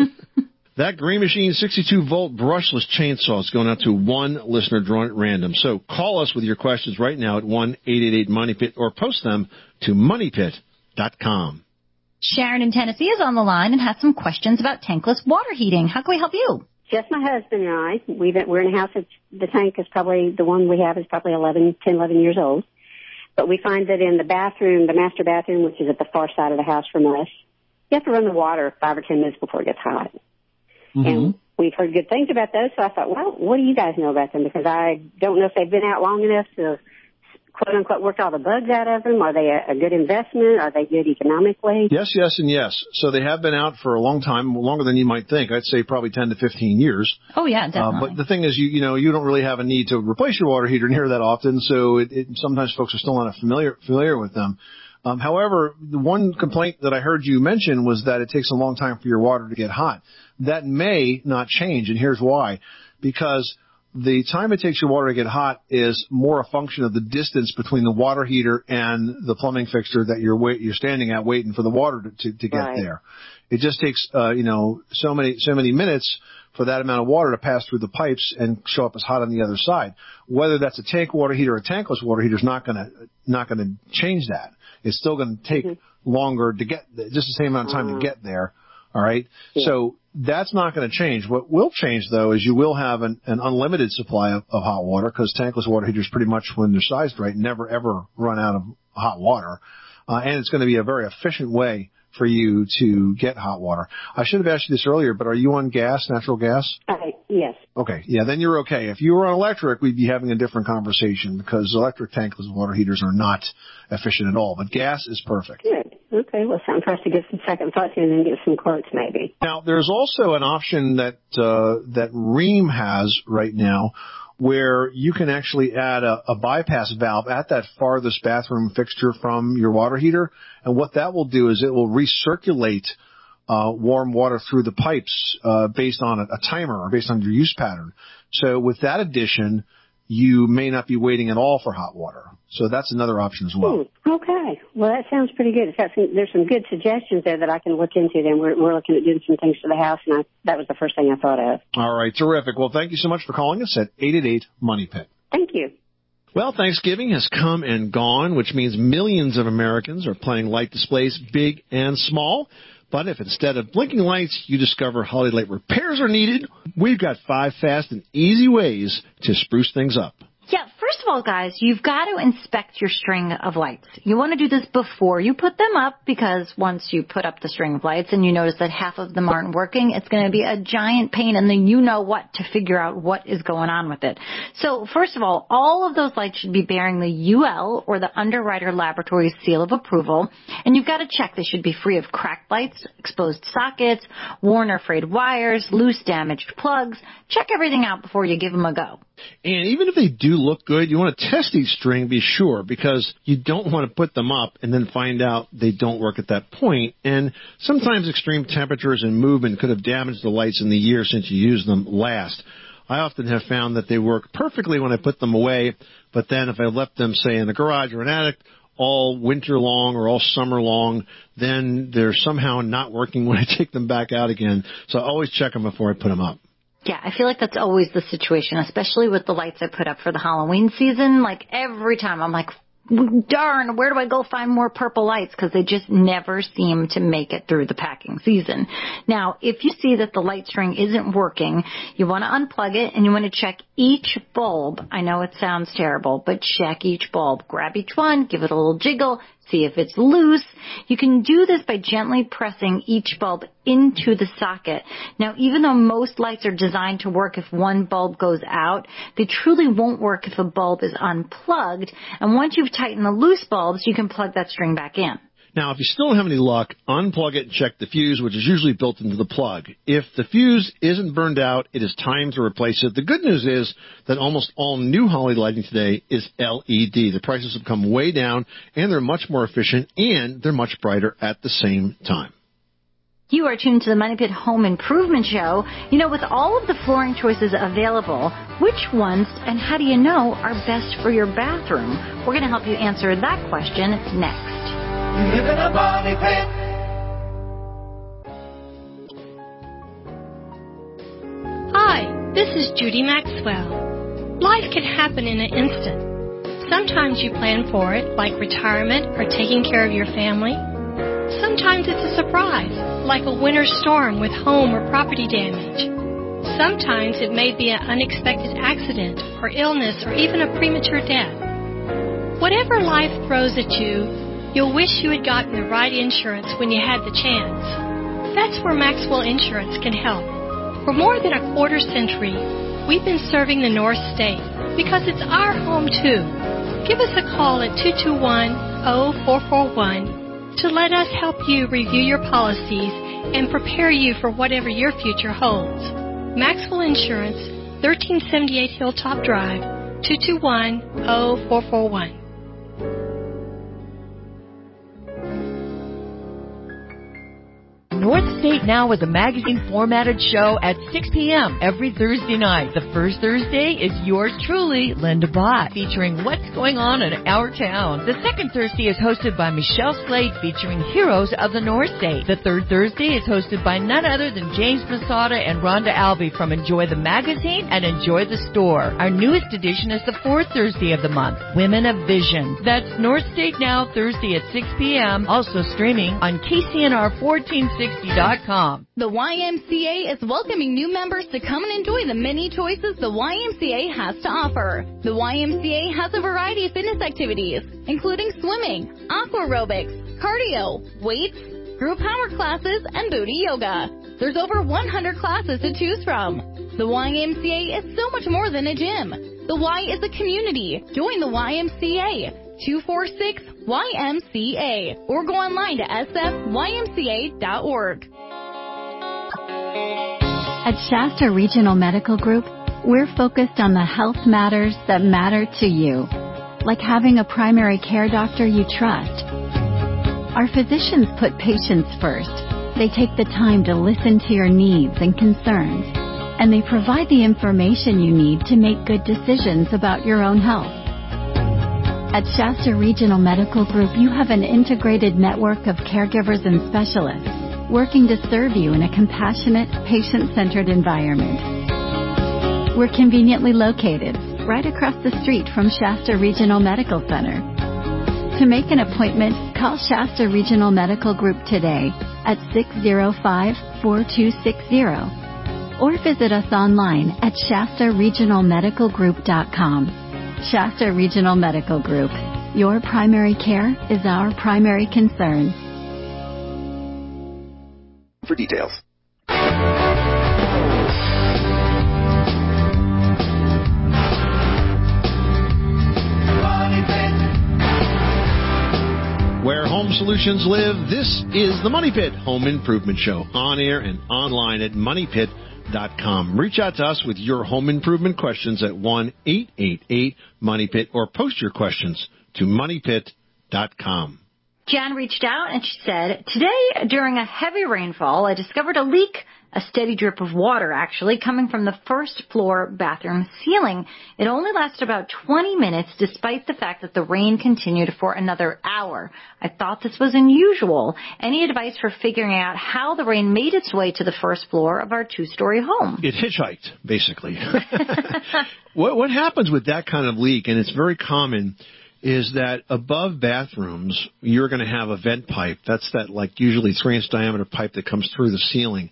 That Green Machine sixty-two volt brushless chainsaw is going out to one listener drawn at random. So call us with your questions right now at one eight eight eight money pit or post them to money pit dot com. Sharon in Tennessee is on the line and has some questions about tankless water heating. How can we help you? Just my husband and I. We've been, we're in a house that's, the tank is probably, the one we have is probably eleven, ten, eleven years old. But we find that in the bathroom, the master bathroom, which is at the far side of the house from us, you have to run the water five or ten minutes before it gets hot. Mm-hmm. And we've heard good things about those, so I thought, well, what do you guys know about them? Because I don't know if they've been out long enough to quote-unquote work all the bugs out of them. Are they a, a good investment? Are they good economically? Yes, yes, and yes. So they have been out for a long time, longer than you might think. I'd say probably ten to fifteen years. Oh, yeah, definitely. Uh, but the thing is, you you know, you don't really have a need to replace your water heater near that often, so it, it, sometimes folks are still not familiar familiar with them. Um, however, the one complaint that I heard you mention was that it takes a long time for your water to get hot. That may not change, and here's why. Because the time it takes your water to get hot is more a function of the distance between the water heater and the plumbing fixture that you're wait, you're standing at waiting for the water to, to, to get right there. It just takes, uh, you know, so many, so many minutes for that amount of water to pass through the pipes and show up as hot on the other side. Whether that's a tank water heater or a tankless water heater is not going to, not going to change that. It's still going to take mm-hmm. longer to get, just the same amount of time uh-huh. to get there. All right. Yeah. So that's not going to change. What will change, though, is you will have an, an unlimited supply of, of hot water because tankless water heaters pretty much, when they're sized right, never, ever run out of hot water. Uh, and it's going to be a very efficient way for you to get hot water. I should have asked you this earlier, but are you on gas, natural gas? Uh, yes. Okay. Yeah, then you're okay. If you were on electric, we'd be having a different conversation because electric tankless water heaters are not efficient at all. But gas is perfect. Good. Okay. Well, it's time for us to give some second thought to and then get some quotes maybe. Now, there's also an option that uh, that Rheem has right now where you can actually add a, a bypass valve at that farthest bathroom fixture from your water heater. And what that will do is it will recirculate uh, warm water through the pipes uh, based on a, a timer or based on your use pattern. So with that addition, you may not be waiting at all for hot water. So that's another option as well. Hmm. Okay. Well, that sounds pretty good. It's got some, there's some good suggestions there that I can look into. Then we're, we're looking at doing some things to the house, and I, that was the first thing I thought of. All right. Terrific. Well, thank you so much for calling us at eight eight eight money pit. Thank you. Well, Thanksgiving has come and gone, which means millions of Americans are planning light displays, big and small. But if instead of blinking lights, you discover holiday light repairs are needed, we've got five fast and easy ways to spruce things up. Yeah, first of of all, guys, you've got to inspect your string of lights. You want to do this before you put them up, because once you put up the string of lights and you notice that half of them aren't working, it's going to be a giant pain, and then you know what to figure out what is going on with it. So first of all, all of those lights should be bearing the U L or the Underwriter Laboratories seal of approval, and you've got to check they should be free of cracked lights, exposed sockets, worn or frayed wires, loose damaged plugs. Check everything out before you give them a go. And even if they do look good, you want to test each string, be sure, because you don't want to put them up and then find out they don't work at that point. And sometimes extreme temperatures and movement could have damaged the lights in the year since you used them last. I often have found that they work perfectly when I put them away, but then if I left them, say, in a garage or an attic all winter long or all summer long, then they're somehow not working when I take them back out again. So I always check them before I put them up. Yeah, I feel like that's always the situation, especially with the lights I put up for the Halloween season. Like every time I'm like, darn, where do I go find more purple lights? Because they just never seem to make it through the packing season. Now, if you see that the light string isn't working, you want to unplug it and you want to check each bulb. I know it sounds terrible, but check each bulb. Grab each one, give it a little jiggle, see if it's loose. You can do this by gently pressing each bulb into the socket. Now, even though most lights are designed to work if one bulb goes out, they truly won't work if a bulb is unplugged. And once you've tightened the loose bulbs, you can plug that string back in. Now, if you still don't have any luck, unplug it and check the fuse, which is usually built into the plug. If the fuse isn't burned out, it is time to replace it. The good news is that almost all new Holley lighting today is L E D. The prices have come way down, and they're much more efficient, and they're much brighter at the same time. You are tuned to the Money Pit Home Improvement Show. You know, with all of the flooring choices available, which ones and how do you know are best for your bathroom? We're going to help you answer that question next. You live in a money pit. Hi, this is Judy Maxwell. Life can happen in an instant. Sometimes you plan for it, like retirement or taking care of your family. Sometimes it's a surprise, like a winter storm with home or property damage. Sometimes it may be an unexpected accident or illness or even a premature death. Whatever life throws at you, you'll wish you had gotten the right insurance when you had the chance. That's where Maxwell Insurance can help. For more than a quarter century, we've been serving the North State because it's our home too. Give us a call at two two one, oh four four one to let us help you review your policies and prepare you for whatever your future holds. Maxwell Insurance, thirteen seventy-eight Hilltop Drive, two two one, oh four four one. North State Now is a magazine formatted show at six p.m. every Thursday night. The first Thursday is yours truly, Linda Bott, featuring what's going on in our town. The second Thursday is hosted by Michelle Slade, featuring heroes of the North State. The third Thursday is hosted by none other than James Masada and Rhonda Albee from Enjoy the Magazine and Enjoy the Store. Our newest edition is the fourth Thursday of the month, Women of Vision. That's North State Now, Thursday at six p.m., also streaming on K C N R fourteen sixty dot com. The Y M C A is welcoming new members to come and enjoy the many choices the Y M C A has to offer. The Y M C A has a variety of fitness activities, including swimming, aqua aerobics, cardio, weights, group power classes, and booty yoga. There's over one hundred classes to choose from. The Y M C A is so much more than a gym. The Y is a community. Join the Y M C A. two four six Y M C A or go online to s f y m c a dot org. At Shasta Regional Medical Group, we're focused on the health matters that matter to you, like having a primary care doctor you trust. Our physicians put patients first. They take the time to listen to your needs and concerns, and they provide the information you need to make good decisions about your own health. At Shasta Regional Medical Group, you have an integrated network of caregivers and specialists working to serve you in a compassionate, patient-centered environment. We're conveniently located right across the street from Shasta Regional Medical Center. To make an appointment, call Shasta Regional Medical Group today at six oh five, four two six oh or visit us online at shasta regional medical group dot com. Shasta Regional Medical Group. Your primary care is our primary concern. For details. Where home solutions live, this is the Money Pit Home Improvement Show, on air and online at money pit dot com. Reach out to us with your home improvement questions at one eight eight eight money pit or post your questions to money pit dot com. Jan reached out and she said, today during a heavy rainfall, I discovered a leak, a steady drip of water actually, coming from the first floor bathroom ceiling. It only lasted about twenty minutes despite the fact that the rain continued for another hour. I thought this was unusual. Any advice for figuring out how the rain made its way to the first floor of our two-story home? It hitchhiked, basically. what, what happens with that kind of leak, and it's very common, is that above bathrooms, you're going to have a vent pipe. That's that, like, usually three-inch diameter pipe that comes through the ceiling.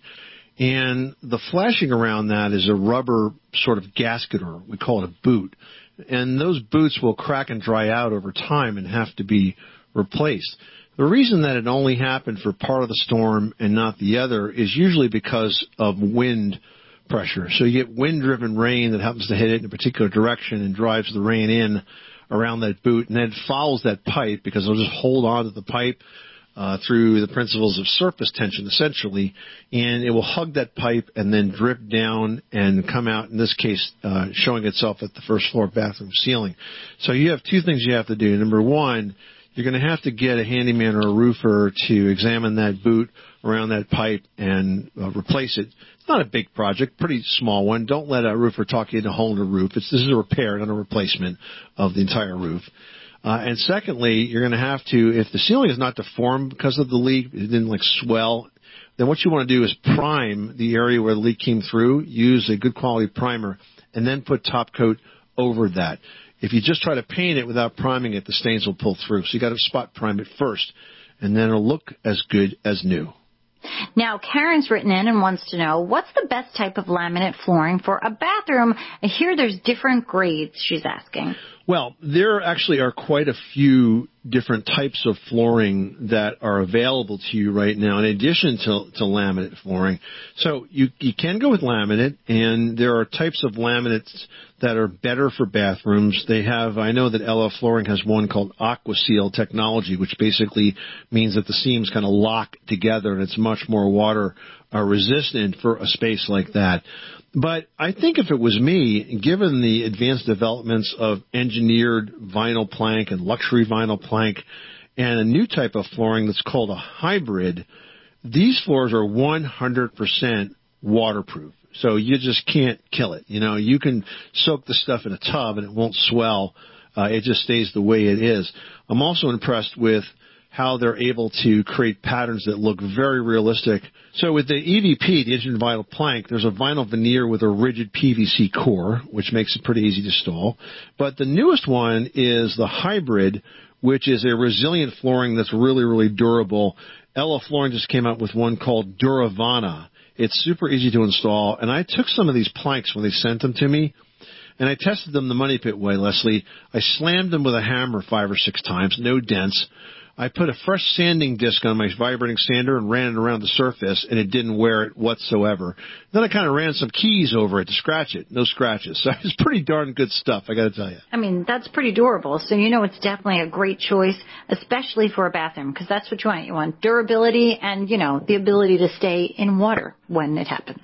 And the flashing around that is a rubber sort of gasket, or we call it a boot. And those boots will crack and dry out over time and have to be replaced. The reason that it only happened for part of the storm and not the other is usually because of wind pressure. So you get wind-driven rain that happens to hit it in a particular direction and drives the rain in around that boot, and then it follows that pipe because it'll just hold on to the pipe uh, through the principles of surface tension, essentially, and it will hug that pipe and then drip down and come out, in this case, uh, showing itself at the first floor bathroom ceiling. So you have two things you have to do. Number one, you're going to have to get a handyman or a roofer to examine that boot around that pipe and uh, replace it. It's not a big project, pretty small one. Don't let a roofer talk you into holding a roof. It's, this is a repair, not a replacement of the entire roof. Uh, and secondly, you're going to have to, if the ceiling is not deformed because of the leak, it didn't like swell, then what you want to do is prime the area where the leak came through, use a good quality primer, and then put top coat over that. If you just try to paint it without priming it, the stains will pull through. So you got to spot prime it first, and then it'll look as good as new. Now, Karen's written in and wants to know, what's the best type of laminate flooring for a bathroom? I hear there's different grades, she's asking. Well, there actually are quite a few different types of flooring that are available to you right now in addition to, to laminate flooring. So you, you can go with laminate, and there are types of laminates that are better for bathrooms. They have, I know that L F Flooring has one called AquaSeal technology, which basically means that the seams kind of lock together and it's much more water uh, resistant for a space like that. But I think if it was me, given the advanced developments of engineered vinyl plank and luxury vinyl plank and a new type of flooring that's called a hybrid, these floors are one hundred percent waterproof. So you just can't kill it. You know, you can soak the stuff in a tub and it won't swell. Uh, it just stays the way it is. I'm also impressed with how they're able to create patterns that look very realistic. So with the E V P, the engineered vinyl plank, there's a vinyl veneer with a rigid P V C core, which makes it pretty easy to install. But the newest one is the hybrid, which is a resilient flooring that's really, really durable. L F Flooring just came out with one called Duravana. It's super easy to install, and I took some of these planks when they sent them to me, and I tested them the Money Pit way, Leslie. I slammed them with a hammer five or six times, no dents. I put a fresh sanding disc on my vibrating sander and ran it around the surface, and it didn't wear it whatsoever. Then I kind of ran some keys over it to scratch it. No scratches. So it's pretty darn good stuff, I got to tell you. I mean, that's pretty durable. So you know it's definitely a great choice, especially for a bathroom, because that's what you want. You want durability and, you know, the ability to stay in water when it happens.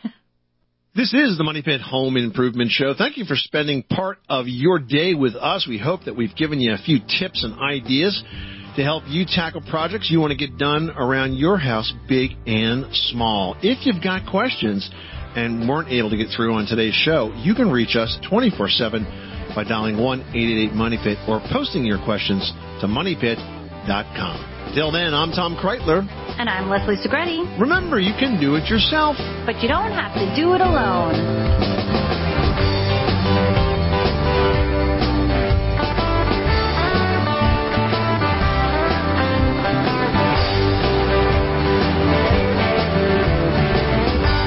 This is the Money Pit Home Improvement Show. Thank you for spending part of your day with us. We hope that we've given you a few tips and ideas to help you tackle projects you want to get done around your house, big and small. If you've got questions and weren't able to get through on today's show, you can reach us twenty-four seven by dialing one eight eight eight money pit or posting your questions to money pit dot com. Till then, I'm Tom Kreitler. And I'm Leslie Segretti. Remember, you can do it yourself, but you don't have to do it alone.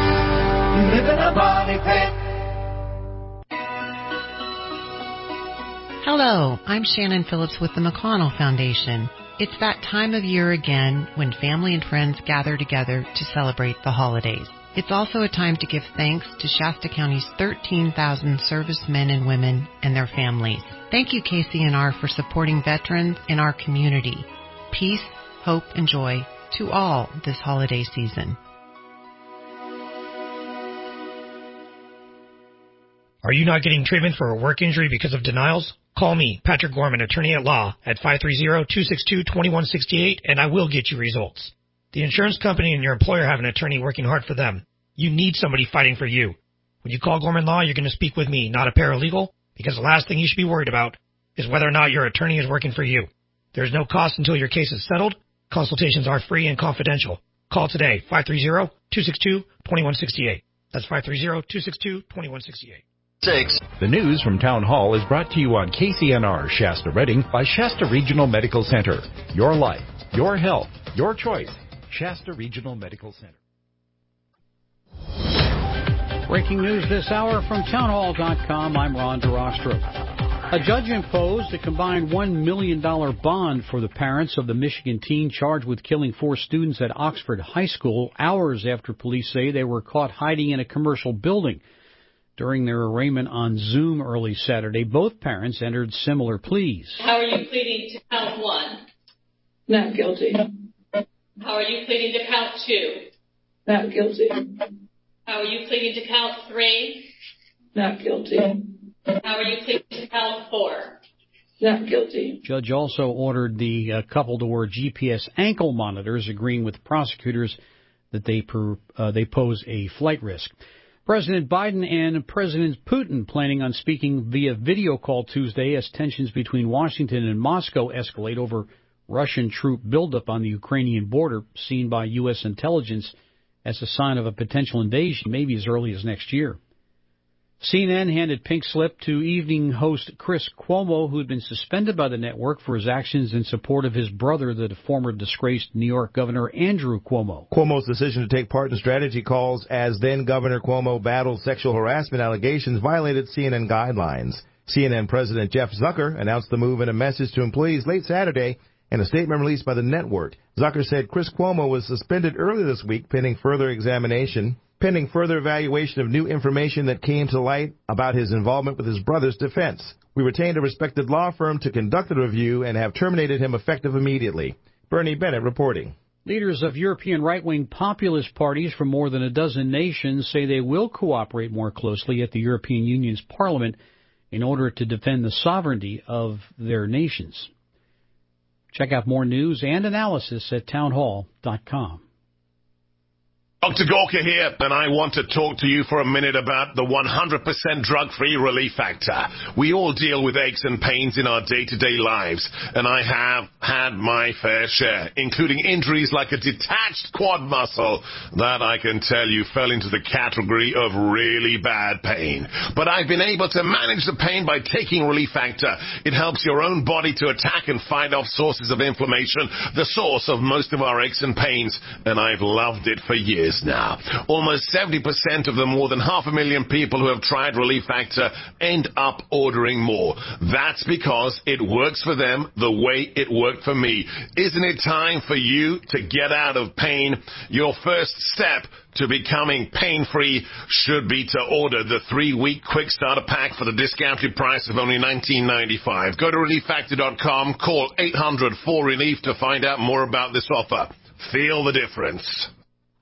Live in a money pit. Hello, I'm Shannon Phillips with the McConnell Foundation. It's that time of year again when family and friends gather together to celebrate the holidays. It's also a time to give thanks to Shasta County's thirteen thousand servicemen and women and their families. Thank you, K C N R, for supporting veterans in our community. Peace, hope, and joy to all this holiday season. Are you not getting treatment for a work injury because of denials? Call me, Patrick Gorman, attorney at law, at five three zero, two six two, two one six eight, and I will get you results. The insurance company and your employer have an attorney working hard for them. You need somebody fighting for you. When you call Gorman Law, you're going to speak with me, not a paralegal, because the last thing you should be worried about is whether or not your attorney is working for you. There's no cost until your case is settled. Consultations are free and confidential. Call today, five three zero, two six two, two one six eight. That's five three zero, two six two, two one six eight. Six. The news from Town Hall is brought to you on K C N R Shasta Redding by Shasta Regional Medical Center. Your life, your health, your choice. Shasta Regional Medical Center. Breaking news this hour from townhall dot com. I'm Ron DeRostro. A judge imposed a combined one million dollars bond for the parents of the Michigan teen charged with killing four students at Oxford High School hours after police say they were caught hiding in a commercial building. During their arraignment on Zoom early Saturday, both parents entered similar pleas. How are you pleading to count one? Not guilty. How are you pleading to count two? Not guilty. How are you pleading to count three? Not guilty. How are you pleading to count four? Not guilty. Judge also ordered the uh, couple to wear G P S ankle monitors, agreeing with prosecutors that they per, uh, they pose a flight risk. President Biden and President Putin planning on speaking via video call Tuesday as tensions between Washington and Moscow escalate over Russian troop buildup on the Ukrainian border, seen by U S intelligence as a sign of a potential invasion, maybe as early as next year. C N N handed pink slip to evening host Chris Cuomo, who had been suspended by the network for his actions in support of his brother, the former disgraced New York Governor Andrew Cuomo. Cuomo's decision to take part in strategy calls as then-Governor Cuomo battled sexual harassment allegations violated C N N guidelines. C N N President Jeff Zucker announced the move in a message to employees late Saturday. In a statement released by the network, Zucker said Chris Cuomo was suspended earlier this week pending further examination. pending further evaluation of new information that came to light about his involvement with his brother's defense. We retained a respected law firm to conduct the review and have terminated him effective immediately. Bernie Bennett reporting. Leaders of European right-wing populist parties from more than a dozen nations say they will cooperate more closely at the European Union's Parliament in order to defend the sovereignty of their nations. Check out more news and analysis at townhall dot com. Doctor Gorka here, and I want to talk to you for a minute about the one hundred percent drug-free Relief Factor. We all deal with aches and pains in our day-to-day lives, and I have had my fair share, including injuries like a detached quad muscle that I can tell you fell into the category of really bad pain. But I've been able to manage the pain by taking Relief Factor. It helps your own body to attack and fight off sources of inflammation, the source of most of our aches and pains, and I've loved it for years now. Almost seventy percent of the more than half a million people who have tried Relief Factor end up ordering more. That's because it works for them the way it worked for me. Isn't it time for you to get out of pain? Your first step to becoming pain-free should be to order the three-week quick starter pack for the discounted price of only nineteen ninety-five. Go to relief factor dot com, call eight hundred four relief to find out more about this offer. Feel the difference.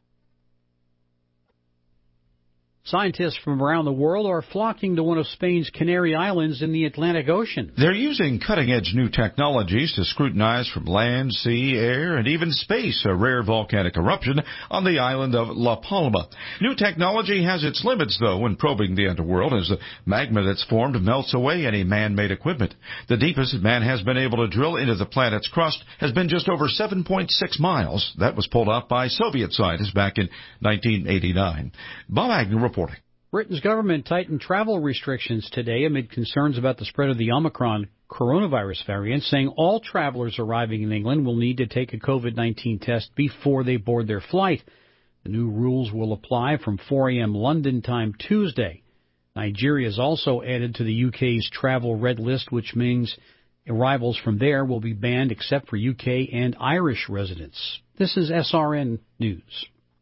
Scientists from around the world are flocking to one of Spain's Canary Islands in the Atlantic Ocean. They're using cutting-edge new technologies to scrutinize from land, sea, air, and even space a rare volcanic eruption on the island of La Palma. New technology has its limits, though, when probing the underworld as the magma that's formed melts away any man-made equipment. The deepest man has been able to drill into the planet's crust has been just over seven point six miles. That was pulled off by Soviet scientists back in nineteen eighty-nine. Bob Agnew reporting. Britain's government tightened travel restrictions today amid concerns about the spread of the Omicron coronavirus variant, saying all travelers arriving in England will need to take a COVID nineteen test before they board their flight. The new rules will apply from four a.m. London time Tuesday. Nigeria is also added to the U K's travel red list, which means arrivals from there will be banned except for U K and Irish residents. This is S R N News.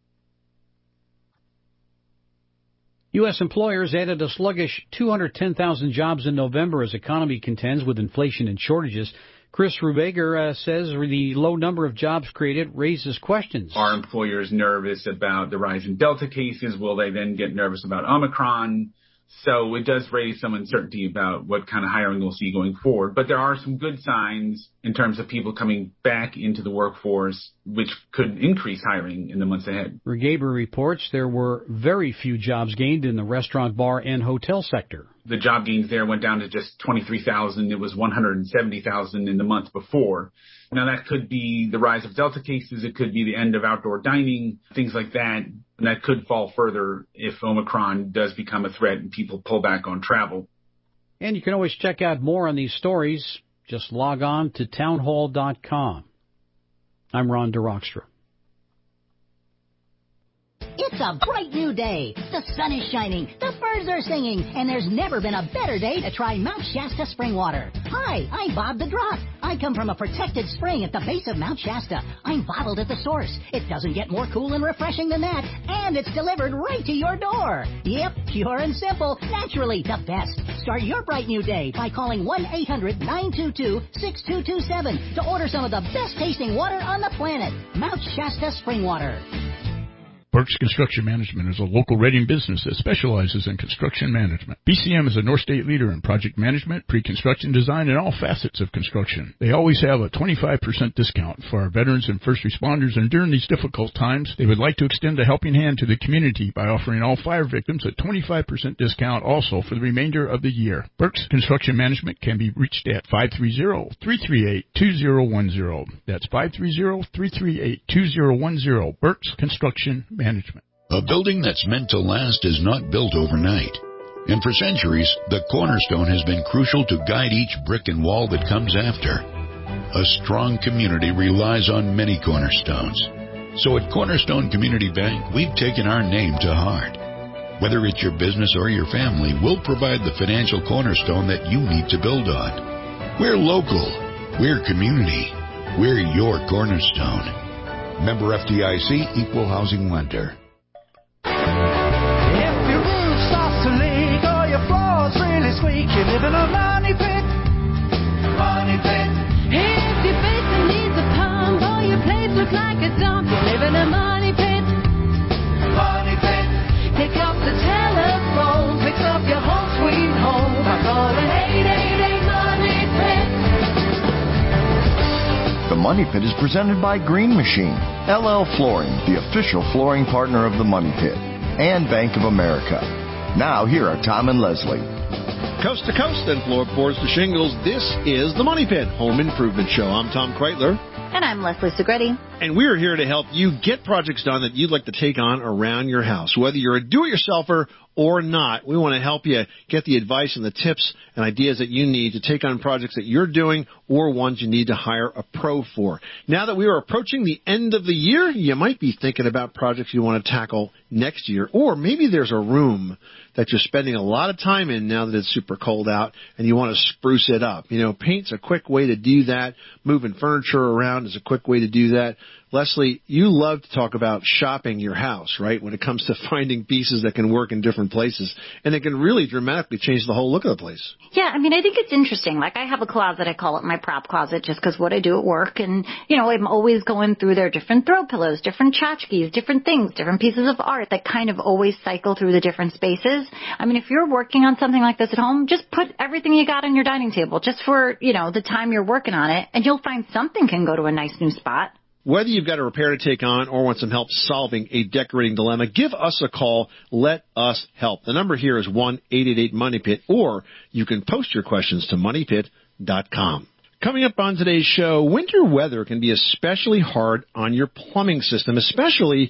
U S employers added a sluggish two hundred ten thousand jobs in November as economy contends with inflation and shortages. Chris Rubeger uh, says the low number of jobs created raises questions. Are employers nervous about the rise in Delta cases? Will they then get nervous about Omicron? So it does raise some uncertainty about what kind of hiring we'll see going forward. But there are some good signs in terms of people coming back into the workforce, which could increase hiring in the months ahead. Rubeger reports there were very few jobs gained in the restaurant, bar, and hotel sector. The job gains there went down to just twenty-three thousand. It was one hundred seventy thousand in the month before. Now, that could be the rise of Delta cases. It could be the end of outdoor dining, things like that. And that could fall further if Omicron does become a threat and people pull back on travel. And you can always check out more on these stories. Just log on to townhall dot com. I'm Ron DeRockstra. It's a bright new day. The sun is shining, the birds are singing, and there's never been a better day to try Mount Shasta spring water. Hi, I'm Bob the Drop. I come from a protected spring at the base of Mount Shasta. I'm bottled at the source. It doesn't get more cool and refreshing than that, and it's delivered right to your door. Yep, pure and simple, naturally the best. Start your bright new day by calling one eight hundred nine two two six two two seven to order some of the best tasting water on the planet. Mount Shasta spring water. Burke's Construction Management is a local Reading business that specializes in construction management. B C M is a North State leader in project management, pre-construction design, and all facets of construction. They always have a twenty-five percent discount for our veterans and first responders, and during these difficult times, they would like to extend a helping hand to the community by offering all fire victims a twenty-five percent discount also for the remainder of the year. Burke's Construction Management can be reached at five three zero, three three eight, two zero one zero. That's five three zero, three three eight, two zero one zero. Burke's Construction Management. Management. A building that's meant to last is not built overnight. And for centuries, the cornerstone has been crucial to guide each brick and wall that comes after. A strong community relies on many cornerstones. So at Cornerstone Community Bank, we've taken our name to heart. Whether it's your business or your family, we'll provide the financial cornerstone that you need to build on. We're local. We're community. We're your cornerstone. Member F D I C, Equal Housing Lender. If your roof starts to leak or your floor's really squeak, you live in a money pit. Money pit. If your basement needs a pump or your place looks like a dump, you live in a money pit. Money pit. Pick up the telephone, fix up your home sweet home by calling eight eight eight Money Pit. The Money Pit is presented by Green Machine, L L Flooring, the official flooring partner of the Money Pit, and Bank of America. Now, here are Tom and Leslie. Coast to coast and floorboards to shingles, this is the Money Pit Home Improvement Show. I'm Tom Kreitler. And I'm Leslie Segretti. And we're here to help you get projects done that you'd like to take on around your house. Whether you're a do-it-yourselfer or not, we want to help you get the advice and the tips and ideas that you need to take on projects that you're doing or ones you need to hire a pro for. Now that we are approaching the end of the year, you might be thinking about projects you want to tackle next year. Or maybe there's a room that you're spending a lot of time in now that it's super cold out and you want to spruce it up. You know, paint's a quick way to do that. Moving furniture around is a quick way to do that. Leslie, you love to talk about shopping your house, right, when it comes to finding pieces that can work in different places, and it can really dramatically change the whole look of the place. Yeah, I mean, I think it's interesting. Like, I have a closet. I call it my prop closet just because what I do at work, and, you know, I'm always going through there, different throw pillows, different tchotchkes, different things, different pieces of art that kind of always cycle through the different spaces. I mean, if you're working on something like this at home, just put everything you got on your dining table just for, you know, the time you're working on it, and you'll find something can go to a nice new spot. Whether you've got a repair to take on or want some help solving a decorating dilemma, give us a call. Let us help. The number here is one eight eight eight money pit, or you can post your questions to money pit dot com. Coming up on today's show, winter weather can be especially hard on your plumbing system, especially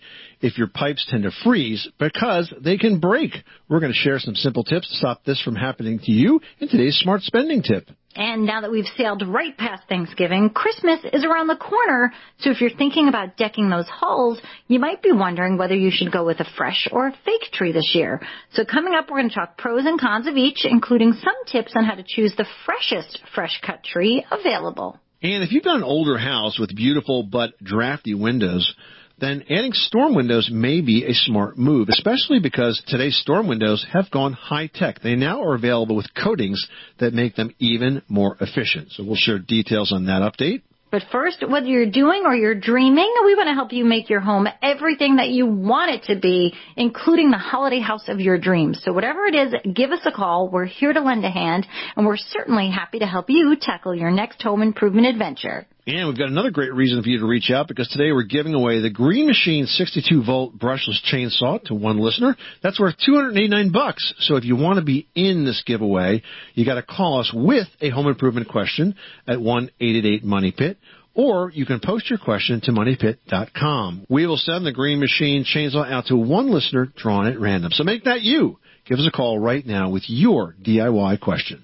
if your pipes tend to freeze because they can break. We're going to share some simple tips to stop this from happening to you in today's Smart Spending Tip. And now that we've sailed right past Thanksgiving, Christmas is around the corner. So if you're thinking about decking those halls, you might be wondering whether you should go with a fresh or a fake tree this year. So coming up, we're going to talk pros and cons of each, including some tips on how to choose the freshest fresh cut tree available. And if you've got an older house with beautiful but drafty windows, then adding storm windows may be a smart move, especially because today's storm windows have gone high-tech. They now are available with coatings that make them even more efficient. So we'll share details on that update. But first, whether you're doing or you're dreaming, we want to help you make your home everything that you want it to be, including the holiday house of your dreams. So whatever it is, give us a call. We're here to lend a hand, and we're certainly happy to help you tackle your next home improvement adventure. And we've got another great reason for you to reach out, because today we're giving away the Green Machine sixty-two volt brushless chainsaw to one listener. That's worth two hundred eighty-nine bucks. So if you want to be in this giveaway, you got to call us with a home improvement question at one eight eight eight money pit, or you can post your question to money pit dot com. We will send the Green Machine chainsaw out to one listener drawn at random. So make that you. Give us a call right now with your D I Y question.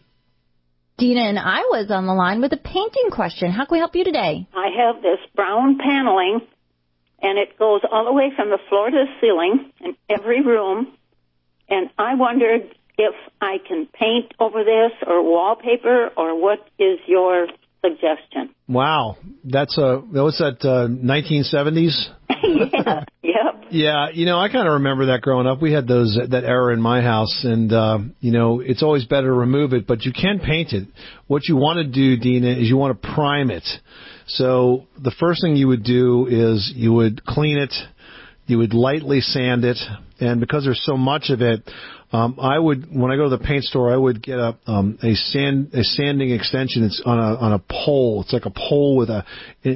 Dina and I was on the line with a painting question. How can we help you today? I have this brown paneling, and it goes all the way from the floor to the ceiling in every room, and I wondered if I can paint over this or wallpaper, or what is your suggestion? Wow. That's a, that was that uh, nineteen seventies? Yeah, yep. Yeah, you know, I kind of remember that growing up. We had those that era in my house, and, uh, you know, it's always better to remove it, but you can paint it. What you want to do, Dina, is you want to prime it. So the first thing you would do is you would clean it, you would lightly sand it, and because there's so much of it, Um, I would, when I go to the paint store, I would get a um, a sand a sanding extension. It's on a on a pole. It's like a pole with a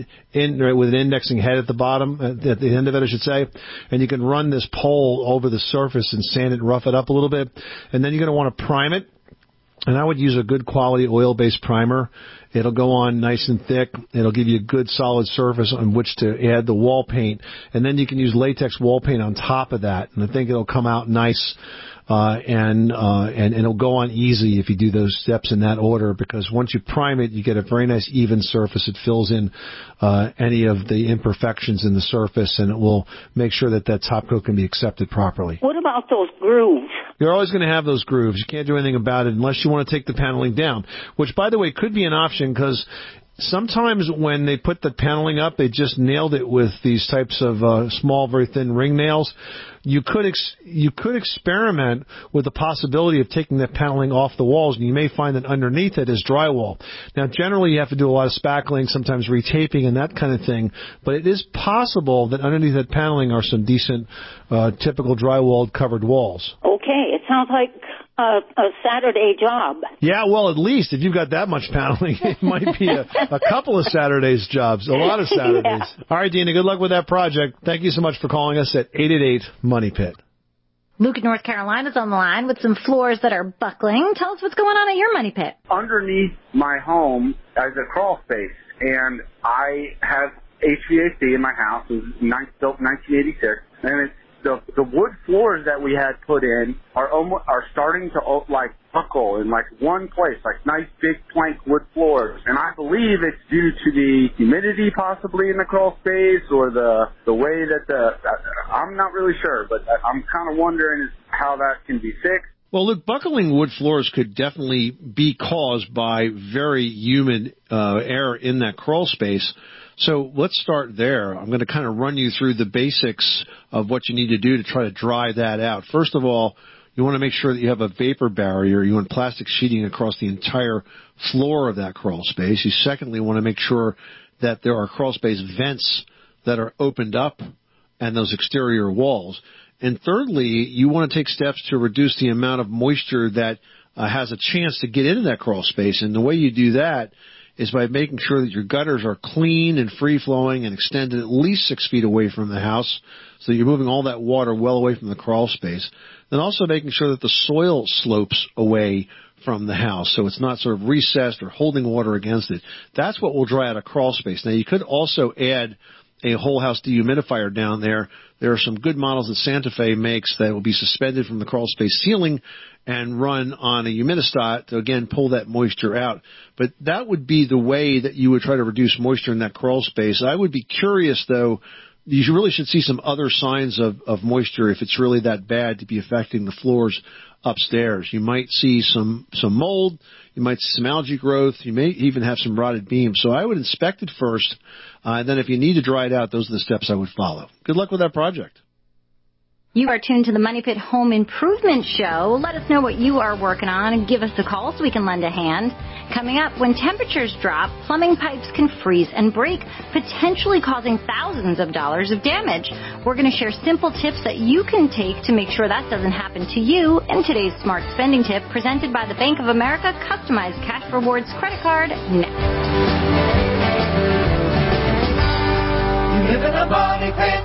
in right, with an indexing head at the bottom, at the end of it, I should say. And you can run this pole over the surface and sand it, rough it up a little bit, and then you're going to want to prime it. And I would use a good quality oil-based primer. It'll go on nice and thick. It'll give you a good solid surface on which to add the wall paint. And then you can use latex wall paint on top of that. And I think it'll come out nice. Uh, and, uh, and, and it'll go on easy if you do those steps in that order, because once you prime it, you get a very nice even surface. It fills in, uh, any of the imperfections in the surface, and it will make sure that that top coat can be accepted properly. What about those grooves? You're always going to have those grooves. You can't do anything about it unless you want to take the paneling down, which, by the way, could be an option, because sometimes when they put the paneling up, they just nailed it with these types of uh, small, very thin ring nails. You could ex- you could experiment with the possibility of taking the paneling off the walls, and you may find that underneath it is drywall. Now, generally, you have to do a lot of spackling, sometimes retaping and that kind of thing, but it is possible that underneath that paneling are some decent, uh, typical drywalled covered walls. Okay, it sounds like a, a Saturday job. Yeah, well, at least if you've got that much paneling, it might be a, a couple of Saturdays jobs, a lot of Saturdays. Yeah. All right, Dina, good luck with that project. Thank you so much for calling us at eight eight eight money pit. Luke in North Carolina is on the line with some floors that are buckling. Tell us what's going on at your money pit. Underneath my home is a crawl space, and I have H V A C in my house. It was built in nineteen eighty-six, and it's The, the wood floors that we had put in are almost, are starting to like buckle in like one place, like nice big plank wood floors. And I believe it's due to the humidity possibly in the crawl space, or the the way that the, I'm not really sure, but I'm kind of wondering how that can be fixed. Well, look, buckling wood floors could definitely be caused by very humid uh, air in that crawl space. So let's start there. I'm going to kind of run you through the basics of what you need to do to try to dry that out. First of all, you want to make sure that you have a vapor barrier. You want plastic sheeting across the entire floor of that crawl space. You secondly want to make sure that there are crawl space vents that are opened up and those exterior walls. And thirdly, you want to take steps to reduce the amount of moisture that uh, has a chance to get into that crawl space. And the way you do that is by making sure that your gutters are clean and free-flowing and extended at least six feet away from the house, so you're moving all that water well away from the crawl space. Then also making sure that the soil slopes away from the house, so it's not sort of recessed or holding water against it. That's what will dry out a crawl space. Now, you could also add a whole house dehumidifier down there, there are some good models that Santa Fe makes that will be suspended from the crawl space ceiling and run on a humidistat to, again, pull that moisture out. But that would be the way that you would try to reduce moisture in that crawl space. I would be curious, though, you really should see some other signs of, of moisture if it's really that bad to be affecting the floors upstairs. You might see some, some mold. You might see some algae growth. You may even have some rotted beams. So I would inspect it first, uh, and then if you need to dry it out, those are the steps I would follow. Good luck with that project. You are tuned to the Money Pit Home Improvement Show. Let us know what you are working on and give us a call so we can lend a hand. Coming up, when temperatures drop, plumbing pipes can freeze and break, potentially causing thousands of dollars of damage. We're going to share simple tips that you can take to make sure that doesn't happen to you in today's Smart Spending Tip presented by the Bank of America Customized Cash Rewards Credit Card next. You live in a money pit.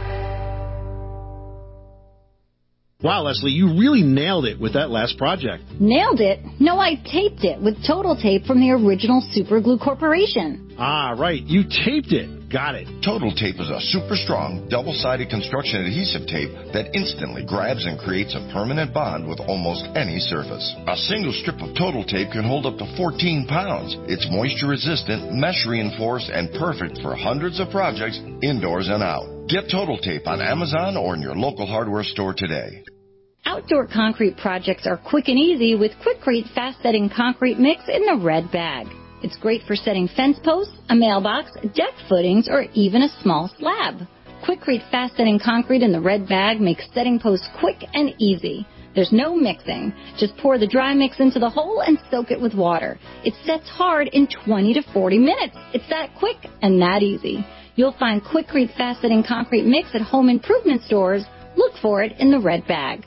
Wow, Leslie, you really nailed it with that last project. Nailed it? No, I taped it with Total Tape from the original Super Glue Corporation. Ah, right. You taped it. Got it. Total Tape is a super strong, double-sided construction adhesive tape that instantly grabs and creates a permanent bond with almost any surface. A single strip of Total Tape can hold up to fourteen pounds. It's moisture-resistant, mesh-reinforced, and perfect for hundreds of projects indoors and out. Get Total Tape on Amazon or in your local hardware store today. Outdoor concrete projects are quick and easy with Quikrete fast-setting concrete mix in the red bag. It's great for setting fence posts, a mailbox, deck footings, or even a small slab. Quikrete fast-setting concrete in the red bag makes setting posts quick and easy. There's no mixing. Just pour the dry mix into the hole and soak it with water. It sets hard in twenty to forty minutes. It's that quick and that easy. You'll find Quikrete fast-setting concrete mix at home improvement stores. Look for it in the red bag.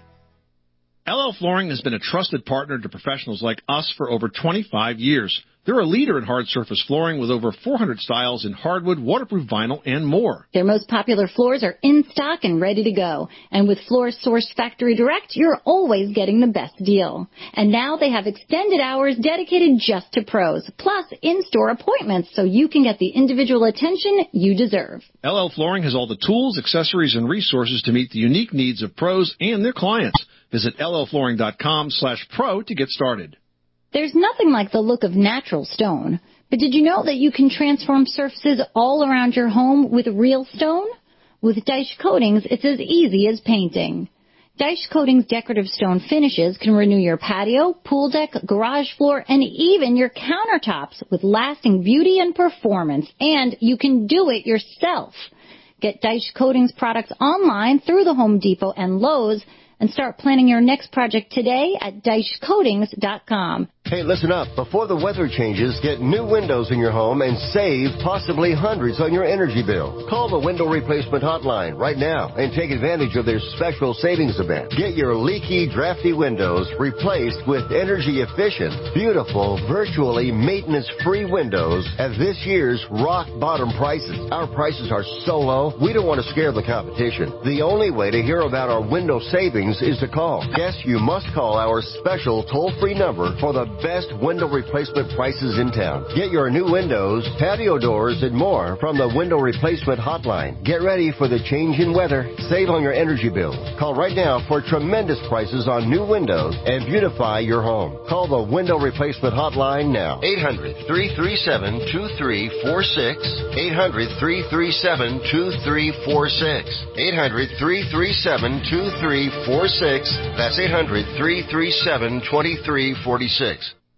L L Flooring has been a trusted partner to professionals like us for over twenty-five years. They're a leader in hard surface flooring with over four hundred styles in hardwood, waterproof vinyl, and more. Their most popular floors are in stock and ready to go. And with floors sourced factory direct, you're always getting the best deal. And now they have extended hours dedicated just to pros, plus in-store appointments so you can get the individual attention you deserve. L L Flooring has all the tools, accessories, and resources to meet the unique needs of pros and their clients. Visit llflooring.com slash pro to get started. There's nothing like the look of natural stone. But did you know that you can transform surfaces all around your home with real stone? With Dyche Coatings, it's as easy as painting. Dyche Coatings decorative stone finishes can renew your patio, pool deck, garage floor, and even your countertops with lasting beauty and performance. And you can do it yourself. Get Dyche Coatings products online through the Home Depot and Lowe's, and start planning your next project today at dyche coatings dot com. Hey, listen up. Before the weather changes, get new windows in your home and save possibly hundreds on your energy bill. Call the Window Replacement Hotline right now and take advantage of their special savings event. Get your leaky, drafty windows replaced with energy-efficient, beautiful, virtually maintenance-free windows at this year's rock-bottom prices. Our prices are so low, we don't want to scare the competition. The only way to hear about our window savings is to call. Yes, you must call our special toll-free number for the best window replacement prices in town. Get your new windows, patio doors, and more from the Window Replacement Hotline. Get ready for the change in weather. Save on your energy bill. Call right now for tremendous prices on new windows and beautify your home. Call the Window Replacement Hotline now. eight hundred, three three seven, two three four six. eight hundred, three three seven, two three four six. eight hundred, three three seven, two three four six. That's eight hundred, three three seven, two three four six.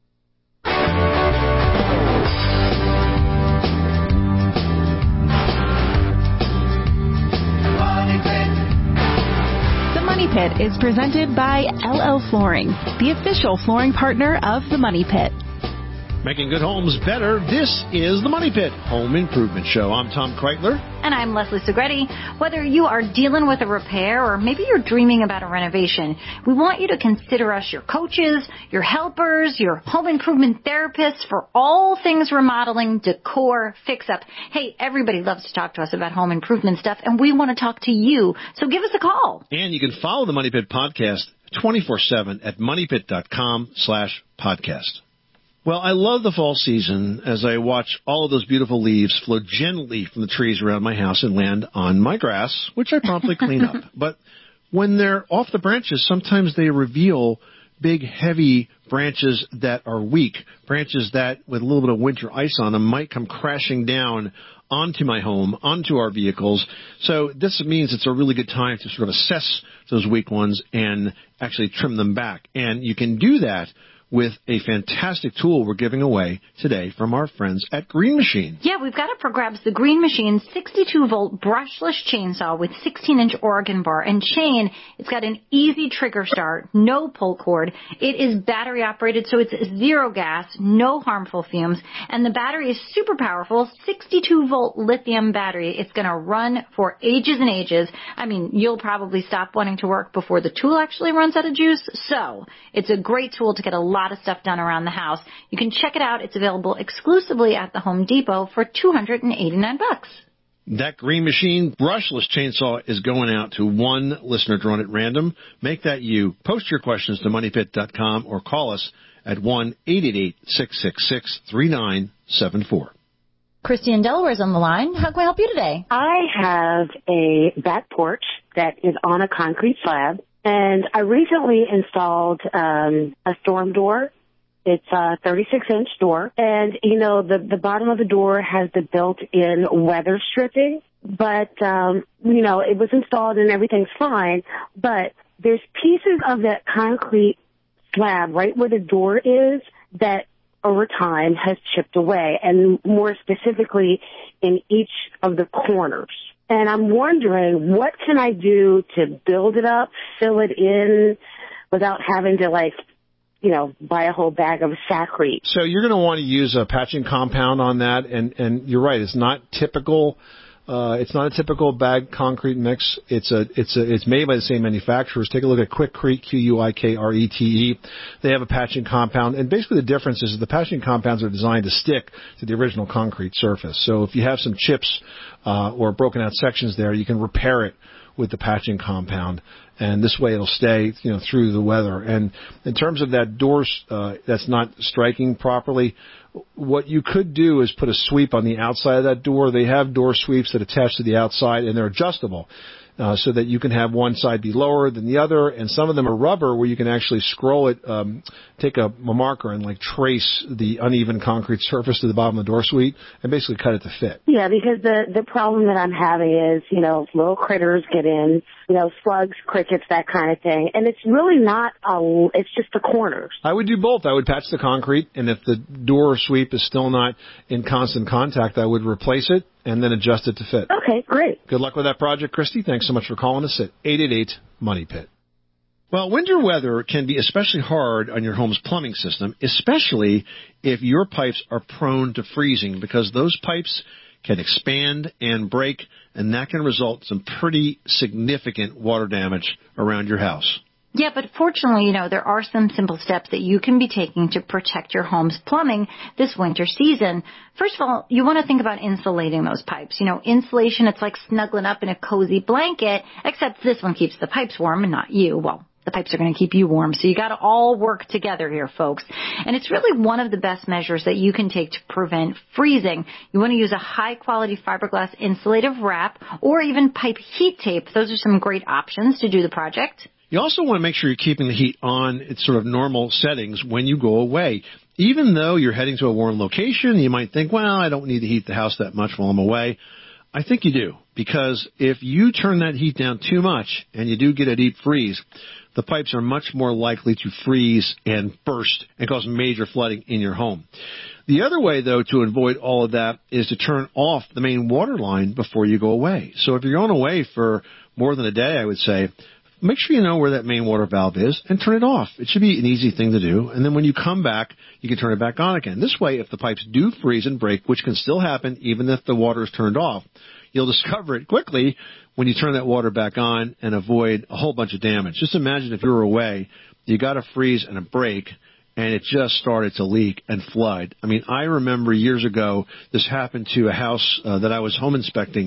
The Money Pit is presented by L L Flooring, the official flooring partner of the Money Pit. Making good homes better, this is the Money Pit Home Improvement Show. I'm Tom Kreitler. And I'm Leslie Segretti. Whether you are dealing with a repair or maybe you're dreaming about a renovation, we want you to consider us your coaches, your helpers, your home improvement therapists for all things remodeling, decor, fix-up. Hey, everybody loves to talk to us about home improvement stuff, and we want to talk to you, so give us a call. And you can follow the Money Pit podcast twenty-four seven at moneypit.com slash podcast. Well, I love the fall season as I watch all of those beautiful leaves flow gently from the trees around my house and land on my grass, which I promptly clean up. But when they're off the branches, sometimes they reveal big, heavy branches that are weak, branches that, with a little bit of winter ice on them, might come crashing down onto my home, onto our vehicles. So this means it's a really good time to sort of assess those weak ones and actually trim them back. And you can do that with a fantastic tool we're giving away today from our friends at Green Machine. Yeah, we've got up for grabs the Green Machine sixty-two volt brushless chainsaw with sixteen inch Oregon bar and chain. It's got an easy trigger start, no pull cord. It is battery operated, so it's zero gas, no harmful fumes, and the battery is super powerful, sixty-two volt lithium battery. It's going to run for ages and ages. I mean, you'll probably stop wanting to work before the tool actually runs out of juice. So it's a great tool to get a lot of stuff done around the house. You can check it out. It's available exclusively at the Home Depot for two hundred eighty-nine bucks. That Green Machine brushless chainsaw is going out to one listener drawn at random. Make that you. Post your questions to money pit dot com or call us at one eight eight eight, six six six, three nine seven four. Christy in Delaware is on the line. How can we help you today? I have a back porch that is on a concrete slab, and I recently installed um, a storm door. It's a thirty-six inch door, and, you know, the, the bottom of the door has the built-in weather stripping, but, um, you know, it was installed and everything's fine, but there's pieces of that concrete slab right where the door is that over time has chipped away, and more specifically in each of the corners. And I'm wondering, what can I do to build it up, fill it in, without having to, like, you know, buy a whole bag of Sakrete? So you're going to want to use a patching compound on that, and, and you're right, it's not typical. Uh, it's not a typical bag concrete mix. It's a, it's a, it's made by the same manufacturers. Take a look at Quikrete, Q U I K R E T E. They have a patching compound, and basically the difference is that the patching compounds are designed to stick to the original concrete surface. So if you have some chips uh, or broken out sections there, you can repair it with the patching compound, and this way it'll stay, you know, through the weather. And in terms of that door uh, that's not striking properly, what you could do is put a sweep on the outside of that door. They have door sweeps that attach to the outside, and they're adjustable. Uh, so that you can have one side be lower than the other, and some of them are rubber where you can actually scroll it, um, take a, a marker and like trace the uneven concrete surface to the bottom of the door sweep and basically cut it to fit. Yeah, because the the problem that I'm having is, you know, little critters get in, you know, slugs, crickets, that kind of thing, and it's really not a, it's just the corners. I would do both. I would patch the concrete, and if the door sweep is still not in constant contact, I would replace it and then adjust it to fit. Okay, great. Good luck with that project, Christy. Thanks so much for calling us at eight eight eight, money pit. Well, winter weather can be especially hard on your home's plumbing system, especially if your pipes are prone to freezing, because those pipes can expand and break, and that can result in some pretty significant water damage around your house. Yeah, but fortunately, you know, there are some simple steps that you can be taking to protect your home's plumbing this winter season. First of all, you want to think about insulating those pipes. You know, insulation, it's like snuggling up in a cozy blanket, except this one keeps the pipes warm and not you. Well, the pipes are going to keep you warm, so you got to all work together here, folks. And it's really one of the best measures that you can take to prevent freezing. You want to use a high-quality fiberglass insulative wrap or even pipe heat tape. Those are some great options to do the project. You also want to make sure you're keeping the heat on its sort of normal settings when you go away. Even though you're heading to a warm location, you might think, well, I don't need to heat the house that much while I'm away. I think you do, because if you turn that heat down too much and you do get a deep freeze, the pipes are much more likely to freeze and burst and cause major flooding in your home. The other way, though, to avoid all of that is to turn off the main water line before you go away. So if you're going away for more than a day, I would say, make sure you know where that main water valve is and turn it off. It should be an easy thing to do. And then when you come back, you can turn it back on again. This way, if the pipes do freeze and break, which can still happen even if the water is turned off, you'll discover it quickly when you turn that water back on and avoid a whole bunch of damage. Just imagine if you were away, you got a freeze and a break, and it just started to leak and flood. I mean, I remember years ago, this happened to a house uh, that I was home inspecting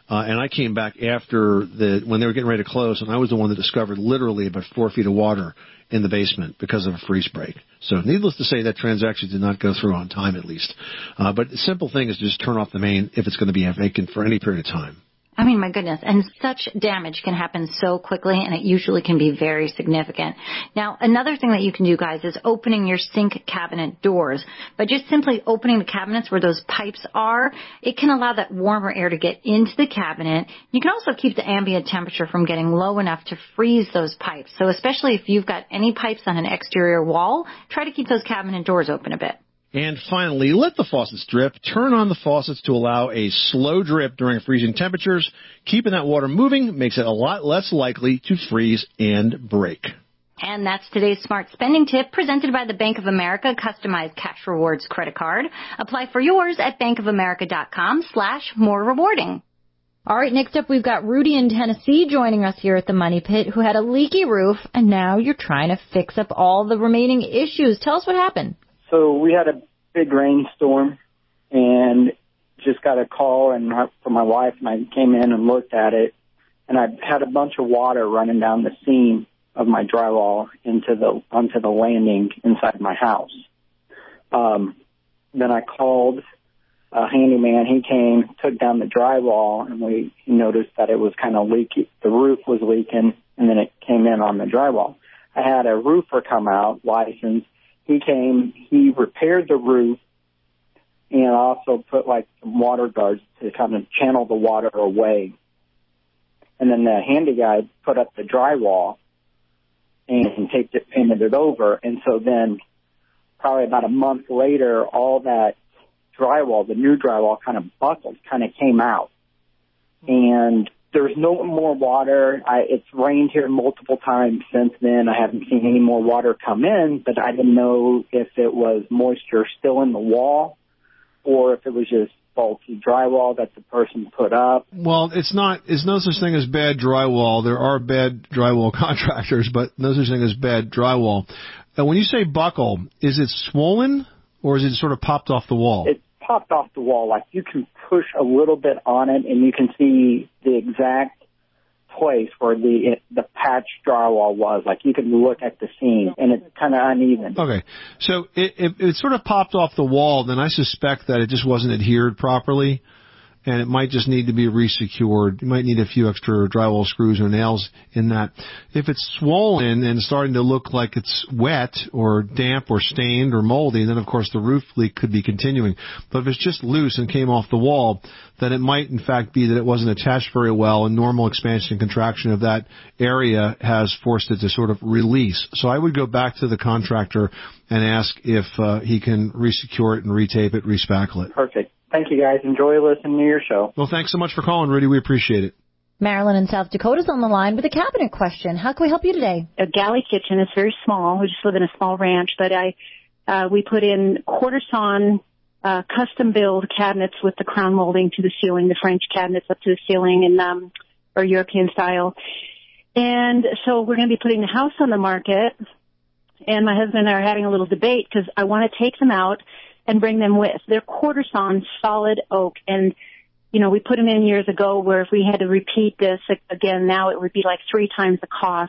Uh, and I came back after the when they were getting ready to close, and I was the one that discovered literally about four feet of water in the basement because of a freeze break. So needless to say, that transaction did not go through on time, at least. Uh, but the simple thing is to just turn off the main if it's going to be vacant for any period of time. I mean, my goodness. And such damage can happen so quickly, and it usually can be very significant. Now, another thing that you can do, guys, is opening your sink cabinet doors. By just simply opening the cabinets where those pipes are, it can allow that warmer air to get into the cabinet. You can also keep the ambient temperature from getting low enough to freeze those pipes. So especially if you've got any pipes on an exterior wall, try to keep those cabinet doors open a bit. And finally, let the faucets drip. Turn on the faucets to allow a slow drip during freezing temperatures. Keeping that water moving makes it a lot less likely to freeze and break. And that's today's Smart Spending Tip presented by the Bank of America Customized Cash Rewards Credit Card. Apply for yours at bankofamerica.com slash more rewarding. All right, next up we've got Rudy in Tennessee joining us here at the Money Pit, who had a leaky roof, and now you're trying to fix up all the remaining issues. Tell us what happened. So we had a big rainstorm and just got a call and from my wife, and I came in and looked at it, and I had a bunch of water running down the seam of my drywall into the onto the landing inside my house. Um, then I called a handyman. He came, took down the drywall, and we he noticed that it was kind of leaky. The roof was leaking, and then it came in on the drywall. I had a roofer come out, licensed. He came, he repaired the roof and also put like some water guards to kind of channel the water away. And then the handy guy put up the drywall and taped it, painted it over. And so then probably about a month later, all that drywall, the new drywall kind of buckled, kind of came out. And there's no more water. I, it's rained here multiple times since then. I haven't seen any more water come in, but I didn't know if it was moisture still in the wall or if it was just faulty drywall that the person put up. Well, it's not, it's no such thing as bad drywall. There are bad drywall contractors, but no such thing as bad drywall. And when you say buckle, is it swollen or is it sort of popped off the wall? It popped off the wall. Like you can push a little bit on it and you can see the exact place where the the patch drywall was. Like you can look at the seam and it's kind of uneven. Okay, so it, it, it sort of popped off the wall. Then I suspect that it just wasn't adhered properly, and it might just need to be resecured. You might need a few extra drywall screws or nails in that. If it's swollen and starting to look like it's wet or damp or stained or moldy, then of course the roof leak could be continuing. But if it's just loose and came off the wall, then it might in fact be that it wasn't attached very well, and normal expansion and contraction of that area has forced it to sort of release. So I would go back to the contractor and ask if uh, he can resecure it and retape it, respackle it. Perfect. Thank you, guys. Enjoy listening to your show. Well, thanks so much for calling, Rudy. We appreciate it. Marilyn in South Dakota is on the line with a cabinet question. How can we help you today? A galley kitchen. It's very small. We just live in a small ranch, but I uh, we put in quarter sawn uh, custom build cabinets with the crown molding to the ceiling, the French cabinets up to the ceiling, and um, or European style. And so we're going to be putting the house on the market. And my husband and I are having a little debate because I want to take them out and bring them with. They're quarter sawn solid oak, and you know, we put them in years ago where if we had to repeat this again now, it would be like three times the cost.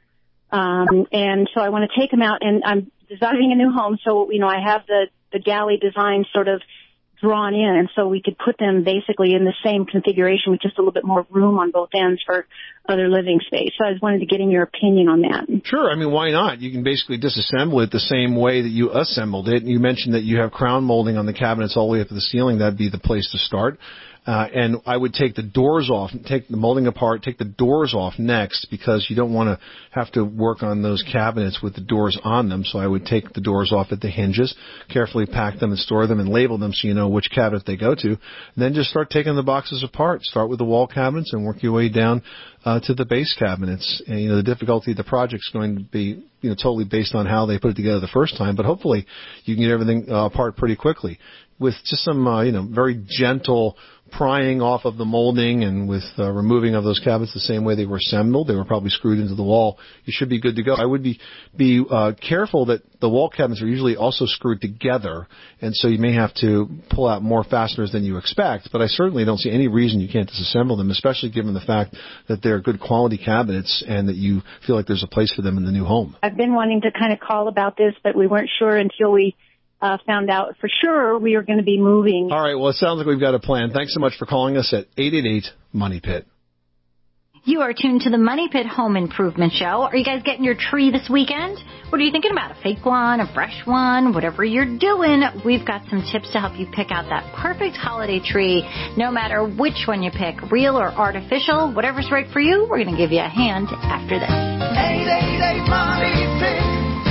Um, and so I want to take them out, and I'm designing a new home. So, you know, I have the, the galley design sort of drawn in, and so we could put them basically in the same configuration with just a little bit more room on both ends for other living space. So I just wanted to get in your opinion on that. Sure. I mean, why not? You can basically disassemble it the same way that you assembled it. You mentioned that you have crown molding on the cabinets all the way up to the ceiling. That'd be the place to start. Uh, and I would take the doors off, take the molding apart, take the doors off next, because you don't want to have to work on those cabinets with the doors on them. So I would take the doors off at the hinges, carefully pack them and store them and label them so you know which cabinet they go to. And then just start taking the boxes apart. Start with the wall cabinets and work your way down uh, to the base cabinets. And, you know, the difficulty of the project is going to be, you know, totally based on how they put it together the first time. But hopefully you can get everything uh, apart pretty quickly with just some, uh, you know, very gentle prying off of the molding and with uh, removing of those cabinets the same way they were assembled, they were probably screwed into the wall, you should be good to go. I would be be uh, careful that the wall cabinets are usually also screwed together, and so you may have to pull out more fasteners than you expect, but I certainly don't see any reason you can't disassemble them, especially given the fact that they're good quality cabinets and that you feel like there's a place for them in the new home. I've been wanting to kind of call about this, but we weren't sure until we uh, found out for sure we were going to be moving. All right, well, it sounds like we've got a plan. Thanks so much for calling us at eight eight eight, MONEY PIT. You are tuned to the Money Pit Home Improvement Show. Are you guys getting your tree this weekend? What are you thinking about? A fake one, a fresh one, whatever you're doing, we've got some tips to help you pick out that perfect holiday tree. No matter which one you pick, real or artificial, whatever's right for you, we're going to give you a hand after this. eight eight eight, MONEY PIT.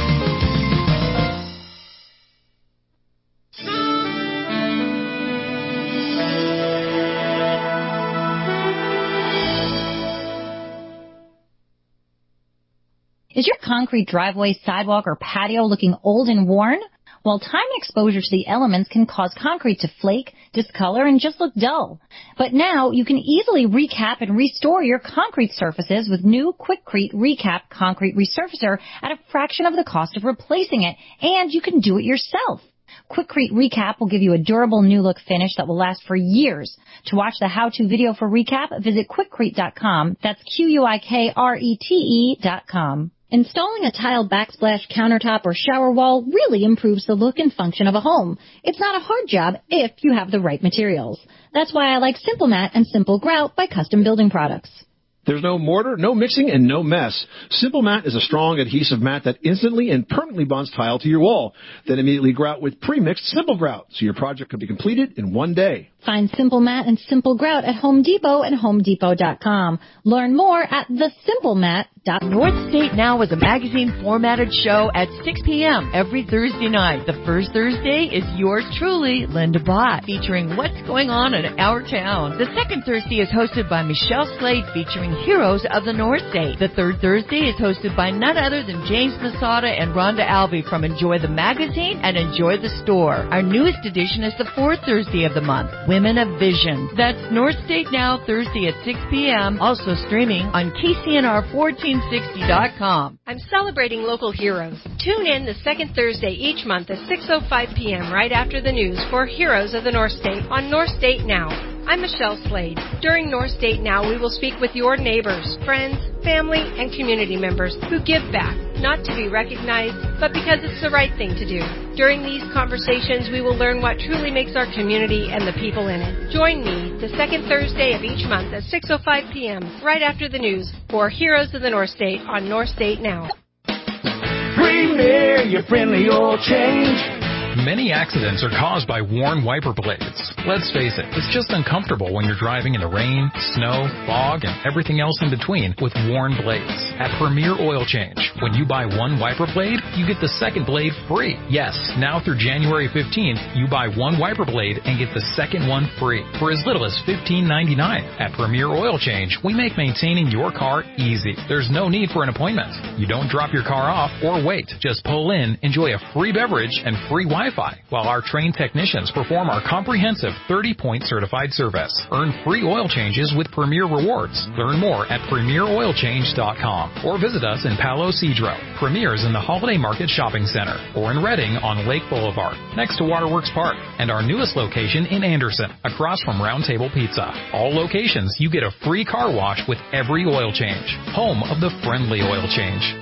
Is your concrete driveway, sidewalk, or patio looking old and worn? Well, time and exposure to the elements can cause concrete to flake, discolor, and just look dull. But now you can easily recap and restore your concrete surfaces with new Quikrete Recap Concrete Resurfacer at a fraction of the cost of replacing it, and you can do it yourself. Quikrete Recap will give you a durable new look finish that will last for years. To watch the how-to video for Recap, visit Quikrete dot com. That's Q U I K R E T E dot com. Installing a tile backsplash countertop or shower wall really improves the look and function of a home. It's not a hard job if you have the right materials. That's why I like Simple Mat and Simple Grout by Custom Building Products. There's no mortar, no mixing, and no mess. Simple Mat is a strong adhesive mat that instantly and permanently bonds tile to your wall. Then immediately grout with pre-mixed Simple Grout, so your project can be completed in one day. Find Simple Mat and Simple Grout at Home Depot and Home Depot dot com. Learn more at the simple mat dot com. North State Now is a magazine formatted show at six p.m. every Thursday night. The first Thursday is yours truly, Linda Bott, featuring what's going on in our town. The second Thursday is hosted by Michelle Slade, featuring heroes of the North State. The third Thursday is hosted by none other than James Masada and Rhonda Albee from Enjoy the Magazine and Enjoy the Store. Our newest edition is the fourth Thursday of the month, Women of Vision. That's North State Now, Thursday at six p.m., also streaming on K C N R fourteen sixty dot com. I'm celebrating local heroes. Tune in the second Thursday each month at six oh five p.m. right after the news for Heroes of the North State on North State Now. I'm Michelle Slade. During North State Now, we will speak with your neighbors, friends, family, and community members who give back, not to be recognized, but because it's the right thing to do. During these conversations, we will learn what truly makes our community and the people in it. Join me the second Thursday of each month at six oh five p.m. right after the news for Heroes of the North State on North State Now. Premier, your friendly oil change. Many accidents are caused by worn wiper blades. Let's face it, it's just uncomfortable when you're driving in the rain, snow, fog, and everything else in between with worn blades. At Premier Oil Change, when you buy one wiper blade, you get the second blade free. Yes, now through January fifteenth, you buy one wiper blade and get the second one free for as little as fifteen ninety-nine. At Premier Oil Change, we make maintaining your car easy. There's no need for an appointment. You don't drop your car off or wait. Just pull in, enjoy a free beverage and free Wi-Fi while our trained technicians perform our comprehensive thirty-point certified service. Earn free oil changes with Premier Rewards. Learn more at premier oil change dot com or visit us in Palo Cedro. Premier's in the Holiday Market Shopping Center or in Reading on Lake Boulevard next to Waterworks Park, and our newest location in Anderson across from Round Table Pizza. All locations, you get a free car wash with every oil change. Home of the friendly oil change.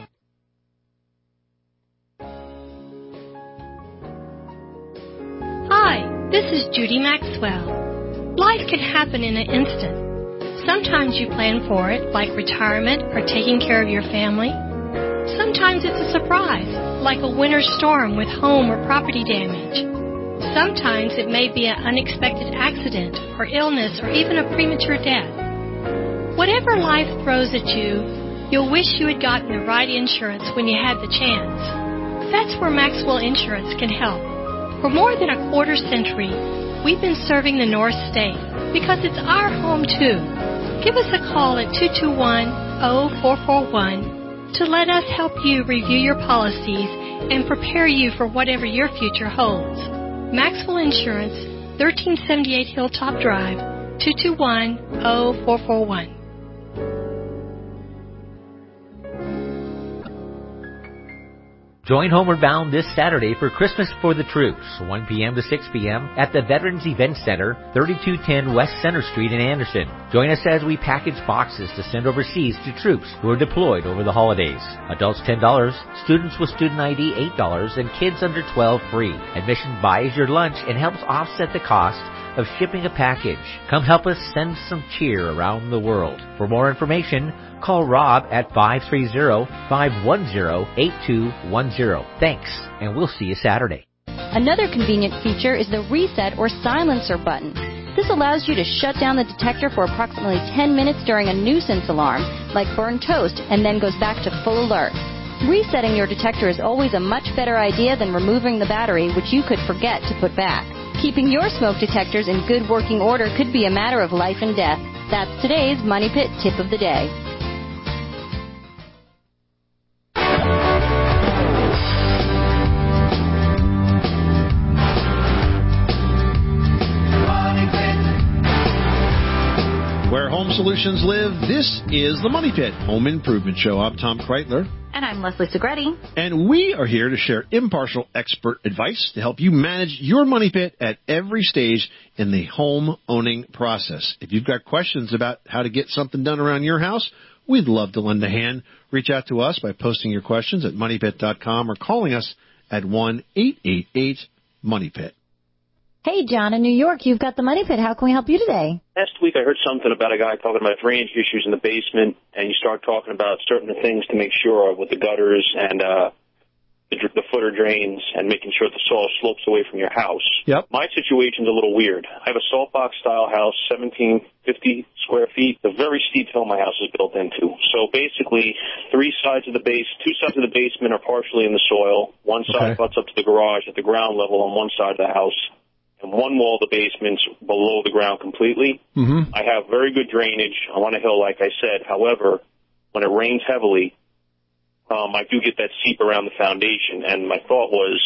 Hi, this is Judy Maxwell. Life can happen in an instant. Sometimes you plan for it, like retirement or taking care of your family. Sometimes it's a surprise, like a winter storm with home or property damage. Sometimes it may be an unexpected accident or illness or even a premature death. Whatever life throws at you, you'll wish you had gotten the right insurance when you had the chance. That's where Maxwell Insurance can help. For more than a quarter century, we've been serving the North State because it's our home too. Give us a call at two two one, oh four four one to let us help you review your policies and prepare you for whatever your future holds. Maxwell Insurance, thirteen seventy-eight Hilltop Drive, two two one, zero four four one. Join Homeward Bound this Saturday for Christmas for the Troops, one p.m. to six p.m. at the Veterans Event Center, thirty-two ten West Center Street in Anderson. Join us as we package boxes to send overseas to troops who are deployed over the holidays. Adults ten dollars, students with student I D eight dollars, and kids under twelve free. Admission buys your lunch and helps offset the cost of shipping a package. Come help us send some cheer around the world. For more information, call Rob at five three zero, five one zero, eight two one zero. Thanks, and we'll see you Saturday. Another convenient feature is the reset or silencer button. This allows you to shut down the detector for approximately ten minutes during a nuisance alarm, like burned toast, and then goes back to full alert. Resetting your detector is always a much better idea than removing the battery, which you could forget to put back. Keeping your smoke detectors in good working order could be a matter of life and death. That's today's Money Pit Tip of the Day. Where home solutions live, this is the Money Pit Home Improvement Show. I'm Tom Kreitler. And I'm Leslie Segretti. And we are here to share impartial expert advice to help you manage your money pit at every stage in the home owning process. If you've got questions about how to get something done around your house, we'd love to lend a hand. Reach out to us by posting your questions at money pit dot com or calling us at one eight eight eight money pit. Hey, John, in New York, you've got the Money Pit. How can we help you today? Last week I heard something about a guy talking about drainage issues in the basement, and you start talking about certain things to make sure of with the gutters and uh, the, the footer drains and making sure the soil slopes away from your house. Yep. My situation's a little weird. I have a salt box style house, seventeen fifty square feet. The very steep hill my house is built into. So basically, three sides of the base, two sides of the basement are partially in the soil. One side Okay. butts up to the garage at the ground level on one side of the house. And one wall of the basement's below the ground completely. Mm-hmm. I have very good drainage. I'm on a hill, like I said. However, when it rains heavily, um, I do get that seep around the foundation. And my thought was,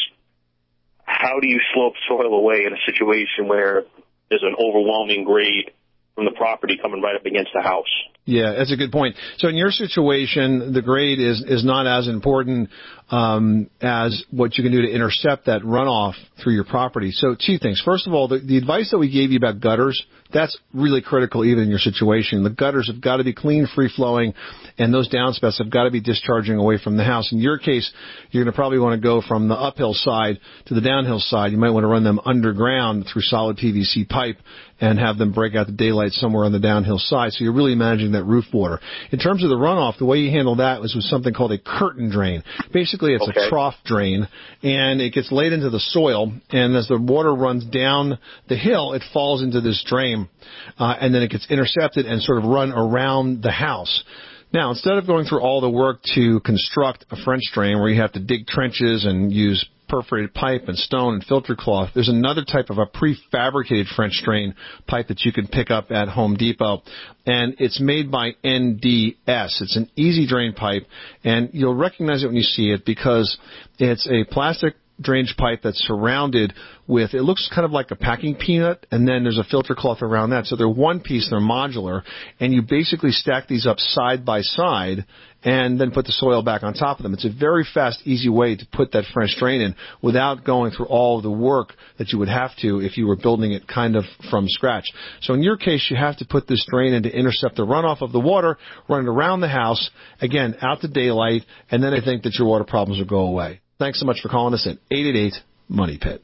how do you slope soil away in a situation where there's an overwhelming grade from the property coming right up against the house? Yeah, that's a good point. So in your situation, the grade is, is not as important um, as what you can do to intercept that runoff through your property. So two things. First of all, the, the advice that we gave you about gutters, that's really critical even in your situation. The gutters have got to be clean, free-flowing, and those downspouts have got to be discharging away from the house. In your case, you're going to probably want to go from the uphill side to the downhill side. You might want to run them underground through solid P V C pipe and have them break out the daylight somewhere on the downhill side. So you're really managing that roof water. In terms of the runoff, the way you handle that was with something called a curtain drain. Basically, it's Okay. a trough drain, and it gets laid into the soil, and as the water runs down the hill, it falls into this drain, uh, and then it gets intercepted and sort of run around the house. Now, instead of going through all the work to construct a French drain where you have to dig trenches and use perforated pipe and stone and filter cloth, there's another type of a prefabricated French drain pipe that you can pick up at Home Depot, and it's made by N D S. It's an easy drain pipe, and you'll recognize it when you see it because it's a plastic drainage pipe that's surrounded with, it looks kind of like a packing peanut, and then there's a filter cloth around that. So they're one piece, they're modular, and you basically stack these up side by side and then put the soil back on top of them. It's a very fast, easy way to put that French drain in without going through all of the work that you would have to if you were building it kind of from scratch. So in your case, you have to put this drain in to intercept the runoff of the water, run it around the house, again, out to daylight, and then I think that your water problems will go away. Thanks so much for calling us at eight eight eight money pit.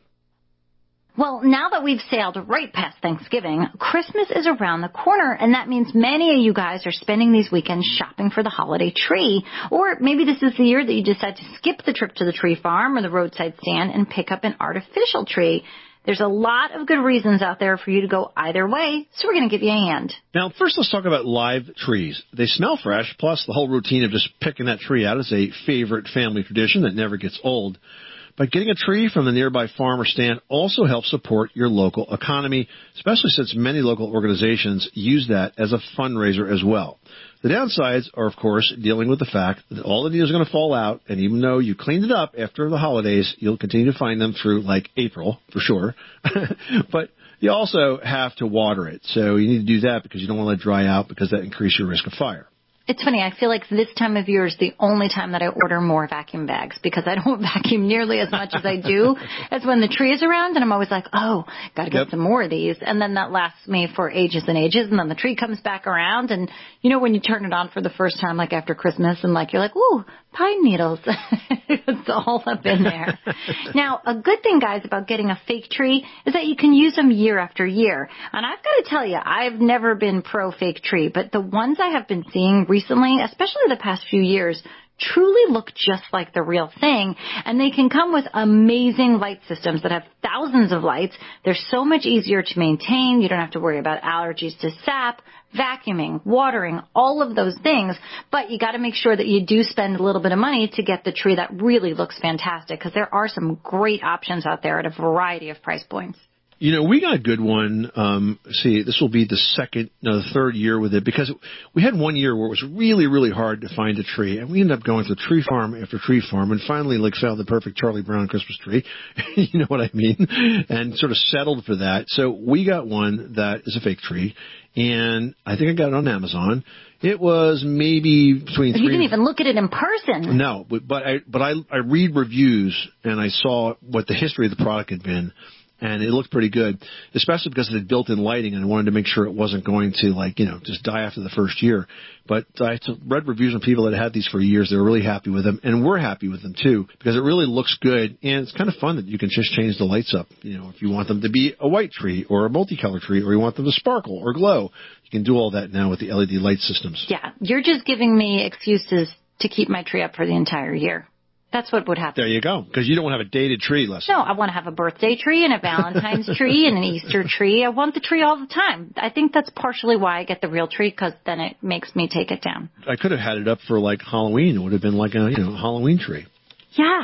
Well, now that we've sailed right past Thanksgiving, Christmas is around the corner, and that means many of you guys are spending these weekends shopping for the holiday tree. Or maybe this is the year that you decide to skip the trip to the tree farm or the roadside stand and pick up an artificial tree. There's a lot of good reasons out there for you to go either way, so we're going to give you a hand. Now, first let's talk about live trees. They smell fresh, plus the whole routine of just picking that tree out is a favorite family tradition that never gets old. But getting a tree from the nearby farm or stand also helps support your local economy, especially since many local organizations use that as a fundraiser as well. The downsides are, of course, dealing with the fact that all the needles are going to fall out, and even though you cleaned it up after the holidays, you'll continue to find them through, like, April, for sure. But you also have to water it. So you need to do that because you don't want to let it dry out because that increases your risk of fire. It's funny. I feel like this time of year is the only time that I order more vacuum bags because I don't vacuum nearly as much as I do as when the tree is around. And I'm always like, oh, got to get yep. some more of these. And then that lasts me for ages and ages. And then the tree comes back around. And, you know, when you turn it on for the first time, like after Christmas, and like you're like, ooh, pine needles. It's all up in there. Now, a good thing, guys, about getting a fake tree is that you can use them year after year. And I've got to tell you, I've never been pro fake tree, but the ones I have been seeing recently, especially the past few years, truly look just like the real thing. And they can come with amazing light systems that have thousands of lights. They're so much easier to maintain. You don't have to worry about allergies to sap, vacuuming, watering, all of those things. But you got to make sure that you do spend a little bit of money to get the tree that really looks fantastic, because there are some great options out there at a variety of price points. You know, we got a good one. Um, see, this will be the second, no, the third year with it, because we had one year where it was really, really hard to find a tree, and we ended up going to tree farm after tree farm, and finally, like, found the perfect Charlie Brown Christmas tree. You know what I mean? And sort of settled for that. So we got one that is a fake tree, and I think I got it on Amazon. It was maybe between. You didn't even look at it in person. No, but, but I, but I, I read reviews, and I saw what the history of the product had been. And it looked pretty good, especially because it had built-in lighting, and I wanted to make sure it wasn't going to, like, you know, just die after the first year. But I read reviews from people that had these for years. They were really happy with them, and we're happy with them, too, because it really looks good, and it's kind of fun that you can just change the lights up. You know, if you want them to be a white tree or a multicolored tree, or you want them to sparkle or glow, you can do all that now with the L E D light systems. Yeah, you're just giving me excuses to keep my tree up for the entire year. That's what would happen. There you go, because you don't want to have a dated tree, Leslie. No, I want to have a birthday tree and a Valentine's tree and an Easter tree. I want the tree all the time. I think that's partially why I get the real tree, because then it makes me take it down. I could have had it up for, like, Halloween. It would have been like a, you know, Halloween tree. Yeah.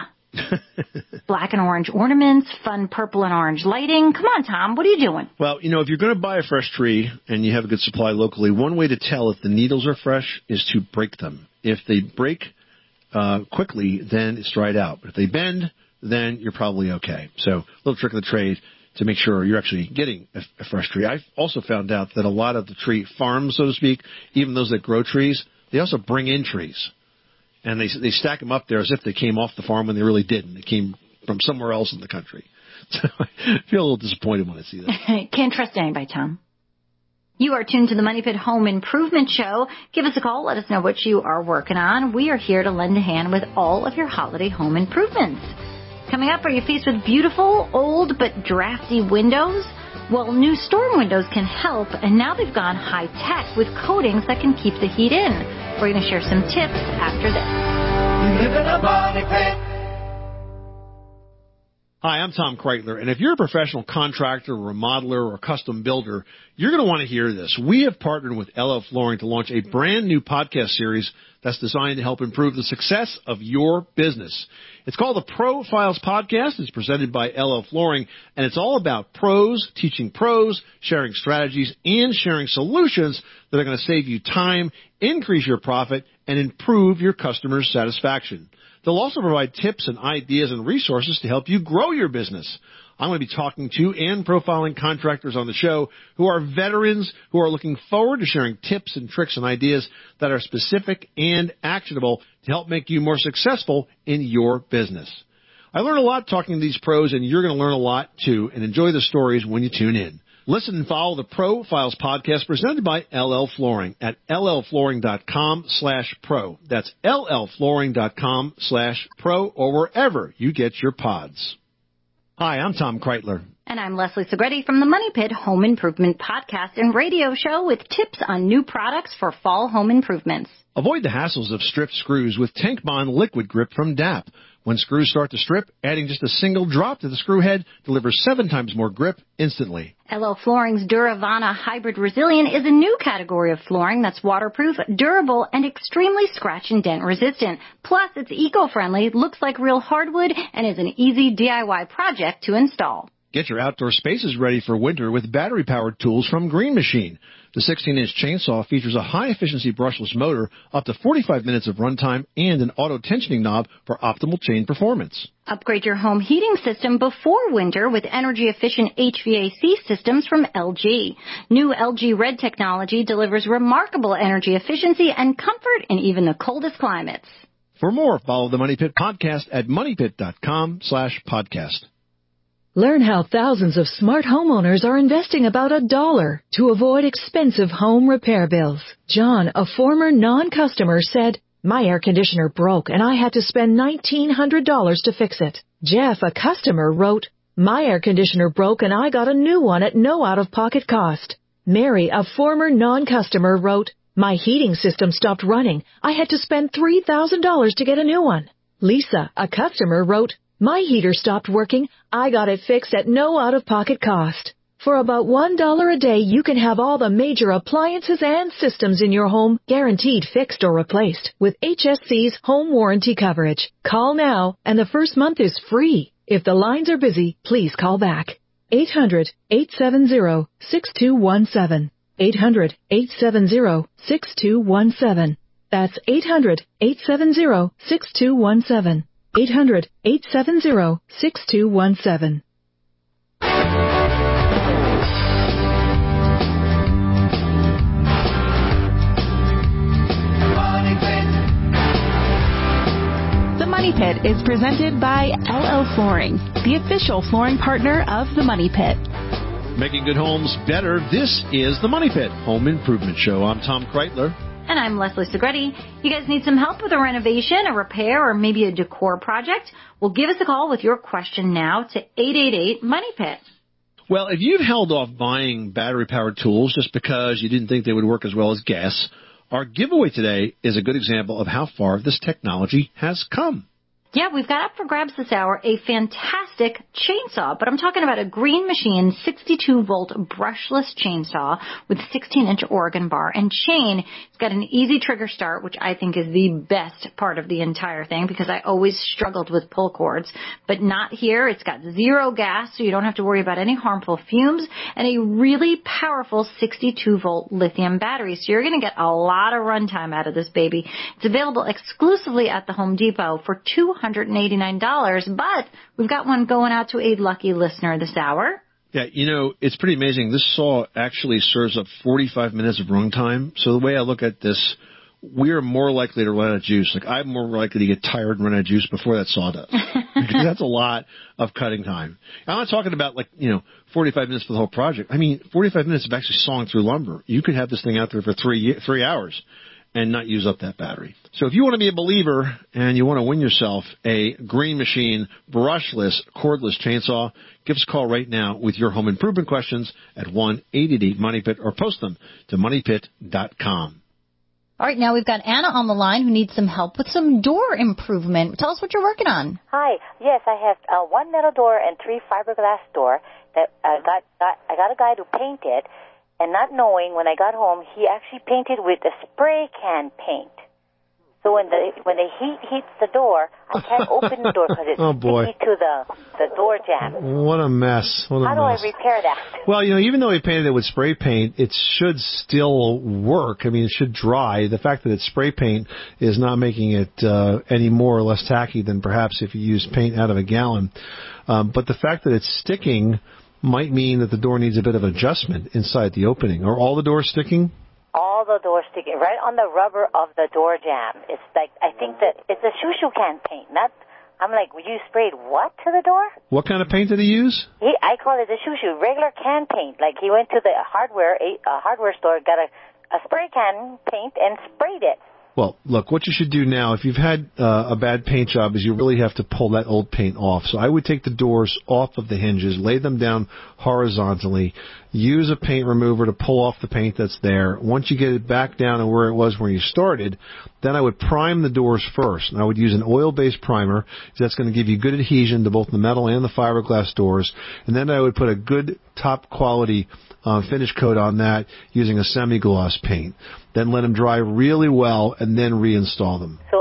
Black and orange ornaments, fun purple and orange lighting. Come on, Tom, what are you doing? Well, you know, if you're going to buy a fresh tree and you have a good supply locally, one way to tell if the needles are fresh is to break them. If they break Uh, quickly, then it's dried out. But if they bend, then you're probably okay. So a little trick of the trade to make sure you're actually getting a, a fresh tree. I've also found out that a lot of the tree farms, so to speak, even those that grow trees, they also bring in trees. And they they stack them up there as if they came off the farm when they really didn't. They came from somewhere else in the country. So I feel a little disappointed when I see that. Can't trust anybody, Tom. You are tuned to the Money Pit Home Improvement Show. Give us a call. Let us know what you are working on. We are here to lend a hand with all of your holiday home improvements. Coming up, are you faced with beautiful, old, but drafty windows? Well, new storm windows can help, and now they've gone high-tech with coatings that can keep the heat in. We're going to share some tips after this. You live in a money pit. Hi, I'm Tom Kreitler, and if you're a professional contractor, remodeler, or custom builder, you're going to want to hear this. We have partnered with L L Flooring to launch a brand new podcast series that's designed to help improve the success of your business. It's called the Profiles Podcast. It's presented by L L Flooring, and it's all about pros, teaching pros, sharing strategies, and sharing solutions that are going to save you time, increase your profit, and improve your customers' satisfaction. They'll also provide tips and ideas and resources to help you grow your business. I'm going to be talking to and profiling contractors on the show who are veterans who are looking forward to sharing tips and tricks and ideas that are specific and actionable to help make you more successful in your business. I learned a lot talking to these pros, and you're going to learn a lot too, and enjoy the stories when you tune in. Listen and follow the Profiles Podcast presented by L L Flooring at llflooring.com slash pro. That's llflooring.com slash pro or wherever you get your pods. Hi, I'm Tom Kreitler. And I'm Leslie Segretti from the Money Pit Home Improvement Podcast and radio show with tips on new products for fall home improvements. Avoid the hassles of stripped screws with Tank Bond Liquid Grip from D A P. When screws start to strip, adding just a single drop to the screw head delivers seven times more grip instantly. L L Flooring's Duravana Hybrid Resilient is a new category of flooring that's waterproof, durable, and extremely scratch and dent resistant. Plus, it's eco-friendly, looks like real hardwood, and is an easy D I Y project to install. Get your outdoor spaces ready for winter with battery-powered tools from Green Machine. The sixteen-inch chainsaw features a high-efficiency brushless motor, up to forty-five minutes of runtime, and an auto-tensioning knob for optimal chain performance. Upgrade your home heating system before winter with energy-efficient H V A C systems from L G. New L G Red technology delivers remarkable energy efficiency and comfort in even the coldest climates. For more, follow the Money Pit podcast at moneypit.com slash podcast. Learn how thousands of smart homeowners are investing about a dollar to avoid expensive home repair bills. John, a former non-customer, said, "My air conditioner broke and I had to spend nineteen hundred dollars to fix it." Jeff, a customer, wrote, "My air conditioner broke and I got a new one at no out-of-pocket cost." Mary, a former non-customer, wrote, "My heating system stopped running. I had to spend three thousand dollars to get a new one." Lisa, a customer, wrote, "My heater stopped working. I got it fixed at no out-of-pocket cost." For about one dollar a day, you can have all the major appliances and systems in your home guaranteed fixed or replaced with H S C's home warranty coverage. Call now, and the first month is free. If the lines are busy, please call back. eight hundred, eight seven zero, six two one seven. eight hundred, eight seven zero, six two one seven. That's eight hundred, eight seven zero, six two one seven. eight hundred, eight seven zero, six two one seven. The Money Pit is presented by L L Flooring, the official flooring partner of The Money Pit. Making good homes better, this is The Money Pit Home Improvement Show. I'm Tom Kreitler. And I'm Leslie Segretti. You guys need some help with a renovation, a repair, or maybe a decor project? Well, give us a call with your question now to eight eight eight, MONEY PIT. Well, if you've held off buying battery-powered tools just because you didn't think they would work as well as gas, our giveaway today is a good example of how far this technology has come. Yeah, we've got up for grabs this hour a fantastic chainsaw, but I'm talking about a Green Machine sixty-two volt brushless chainsaw with sixteen inch Oregon bar and chain. It's got an easy trigger start, which I think is the best part of the entire thing because I always struggled with pull cords, but not here. It's got zero gas, so you don't have to worry about any harmful fumes, and a really powerful sixty-two volt lithium battery, so you're going to get a lot of runtime out of this baby. It's available exclusively at the Home Depot for two hundred eighty-nine dollars, but we've got one going out to a lucky listener this hour. Yeah, you know, it's pretty amazing. This saw actually serves up forty-five minutes of run time. So the way I look at this, we are more likely to run out of juice. Like, I'm more likely to get tired and run out of juice before that saw does. Because that's a lot of cutting time. I'm not talking about, like, you know, forty-five minutes for the whole project. I mean, forty-five minutes of actually sawing through lumber. You could have this thing out there for three three hours and not use up that battery. So if you want to be a believer and you want to win yourself a Green Machine brushless cordless chainsaw, give us a call right now with your home improvement questions at one eight eight eight money pit or post them to money pit dot com. All right, now we've got Anna on the line who needs some help with some door improvement. Tell us what you're working on. Hi. Yes, I have uh, one metal door and three fiberglass door that I got, got. I got a guy to paint it. And not knowing, when I got home, he actually painted with a spray can paint. So when the when the heat hits the door, I can't open the door because it's oh boy. sticky to the, the door jamb. What a mess. What a How mess. do I repair that? Well, you know, even though he painted it with spray paint, it should still work. I mean, it should dry. The fact that it's spray paint is not making it uh, any more or less tacky than perhaps if you use paint out of a gallon. Um, but the fact that it's sticking might mean that the door needs a bit of adjustment inside the opening. Are all the doors sticking? All the doors sticking right on the rubber of the door jamb. It's like, I think that it's a shoo-shoo can paint. Not, I'm like, you sprayed what to the door? What kind of paint did he use? He, I call it a shoo-shoo, regular can paint. Like he went to the hardware, a, a hardware store, got a, a spray can paint and sprayed it. Well, look, what you should do now, if you've had uh, a bad paint job, is you really have to pull that old paint off. So I would take the doors off of the hinges, lay them down horizontally, use a paint remover to pull off the paint that's there. Once you get it back down to where it was when you started, then I would prime the doors first. And I would use an oil-based primer. That's going to give you good adhesion to both the metal and the fiberglass doors. And then I would put a good top-quality Uh, finish coat on that using a semi-gloss paint. Then let them dry really well and then reinstall them. So I,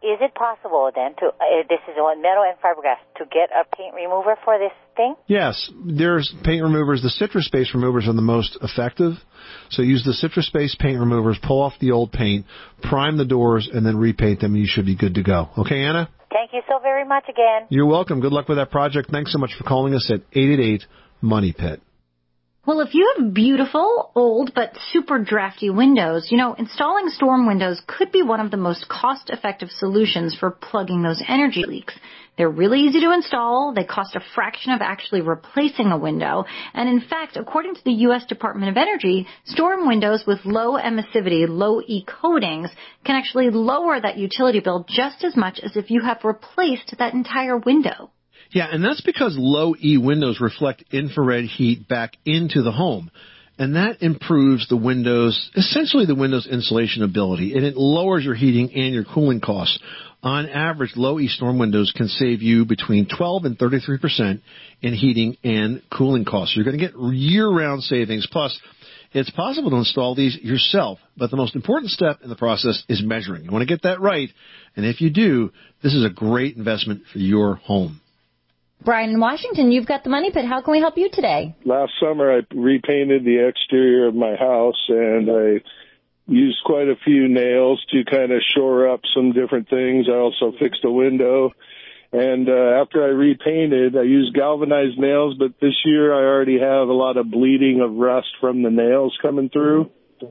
is it possible then to, uh, this is on metal and fiberglass, to get a paint remover for this thing? Yes, there's paint removers. The Citrus Base removers are the most effective. So use the Citrus Base paint removers, pull off the old paint, prime the doors, and then repaint them. You should be good to go. Okay, Anna? Thank you so very much again. You're welcome. Good luck with that project. Thanks so much for calling us at eight eight eight, money pit. Well, if you have beautiful, old, but super drafty windows, you know, installing storm windows could be one of the most cost-effective solutions for plugging those energy leaks. They're really easy to install. They cost a fraction of actually replacing a window. And in fact, according to the U S Department of Energy, storm windows with low emissivity, low E coatings can actually lower that utility bill just as much as if you have replaced that entire window. Yeah, and that's because low E windows reflect infrared heat back into the home. And that improves the windows, essentially the window's insulation ability, and it lowers your heating and your cooling costs. On average, low-E storm windows can save you between twelve and thirty-three percent in heating and cooling costs. You're going to get year-round savings. Plus, it's possible to install these yourself, but the most important step in the process is measuring. You want to get that right, and if you do, this is a great investment for your home. Brian in Washington, you've got the Money Pit. How can we help you today? Last summer, I repainted the exterior of my house, and I used quite a few nails to kind of shore up some different things. I also fixed a window. And uh, after I repainted, I used galvanized nails, but this year I already have a lot of bleeding of rust from the nails coming through.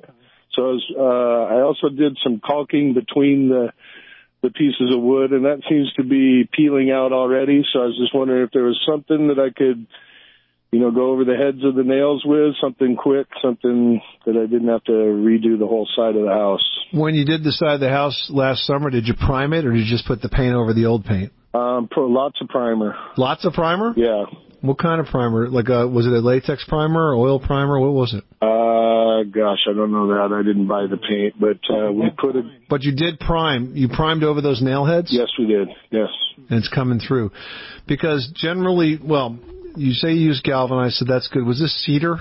So I, was, uh, I also did some caulking between the the pieces of wood, and that seems to be peeling out already. So I was just wondering if there was something that I could, you know, go over the heads of the nails with, something quick, something that I didn't have to redo the whole side of the house. When you did the side of the house last summer, did you prime it, or did you just put the paint over the old paint? Um, pro, lots of primer. Lots of primer? Yeah. What kind of primer? Like, a, was it a latex primer, oil primer? What was it? Uh, gosh, I don't know that. I didn't buy the paint, but uh, we put it. But you did prime. You primed over those nail heads? Yes, we did. Yes. And it's coming through. Because generally, well, you say you use galvanized, so that's good. Was this cedar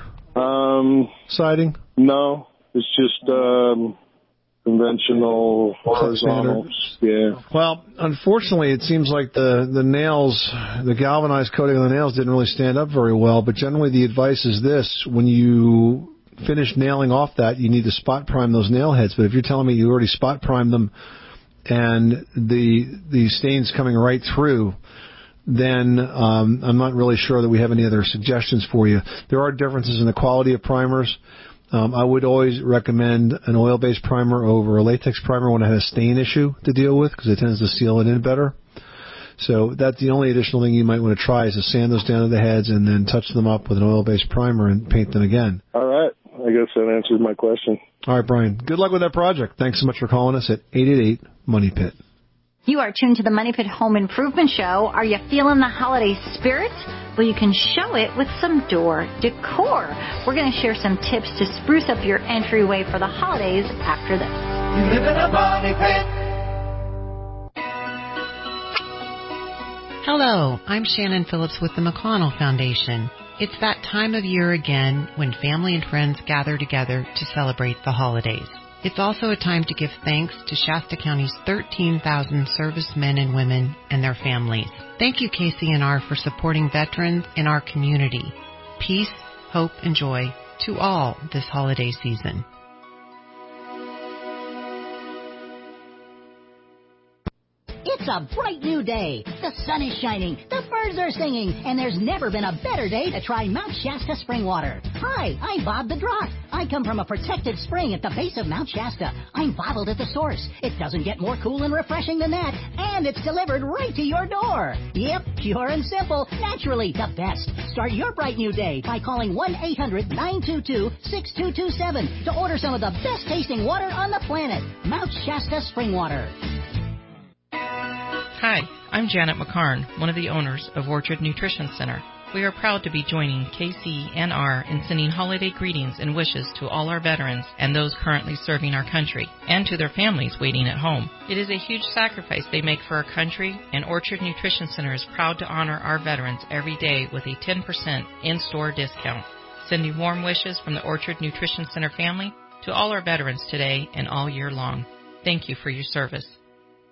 um, siding? No, it's just um, conventional horizontal. Yeah. Well, unfortunately, it seems like the, the nails, the galvanized coating on the nails didn't really stand up very well. But generally, the advice is this: when you finish nailing off that, you need to spot prime those nail heads. But if you're telling me you already spot primed them and the the stain's coming right through, then um, I'm not really sure that we have any other suggestions for you. There are differences in the quality of primers. Um, I would always recommend an oil-based primer over a latex primer when it has a stain issue to deal with, because it tends to seal it in better. So that's the only additional thing you might want to try, is to sand those down to the heads and then touch them up with an oil-based primer and paint them again. All right. I guess that answers my question. All right, Brian. Good luck with that project. Thanks so much for calling us at eight eight eight, money pit. You are tuned to the Money Pit Home Improvement Show. Are you feeling the holiday spirit? Well, you can show it with some door decor. We're going to share some tips to spruce up your entryway for the holidays after this. You live in a money pit. Hello, I'm Shannon Phillips with the McConnell Foundation. It's that time of year again when family and friends gather together to celebrate the holidays. It's also a time to give thanks to Shasta County's thirteen thousand servicemen and women and their families. Thank you, K C N R, for supporting veterans in our community. Peace, hope, and joy to all this holiday season. It's a bright new day. The sun is shining, the birds are singing, and there's never been a better day to try Mount Shasta spring water. Hi, I'm Bob the Drop. I come from a protected spring at the base of Mount Shasta. I'm bottled at the source. It doesn't get more cool and refreshing than that, and it's delivered right to your door. Yep, pure and simple, naturally the best. Start your bright new day by calling one eight hundred nine two two six two two seven to order some of the best tasting water on the planet. Mount Shasta spring water. Hi, I'm Janet McCarn, one of the owners of Orchard Nutrition Center. We are proud to be joining K C N R in sending holiday greetings and wishes to all our veterans and those currently serving our country, and to their families waiting at home. It is a huge sacrifice they make for our country, and Orchard Nutrition Center is proud to honor our veterans every day with a ten percent in-store discount. Sending warm wishes from the Orchard Nutrition Center family to all our veterans today and all year long. Thank you for your service.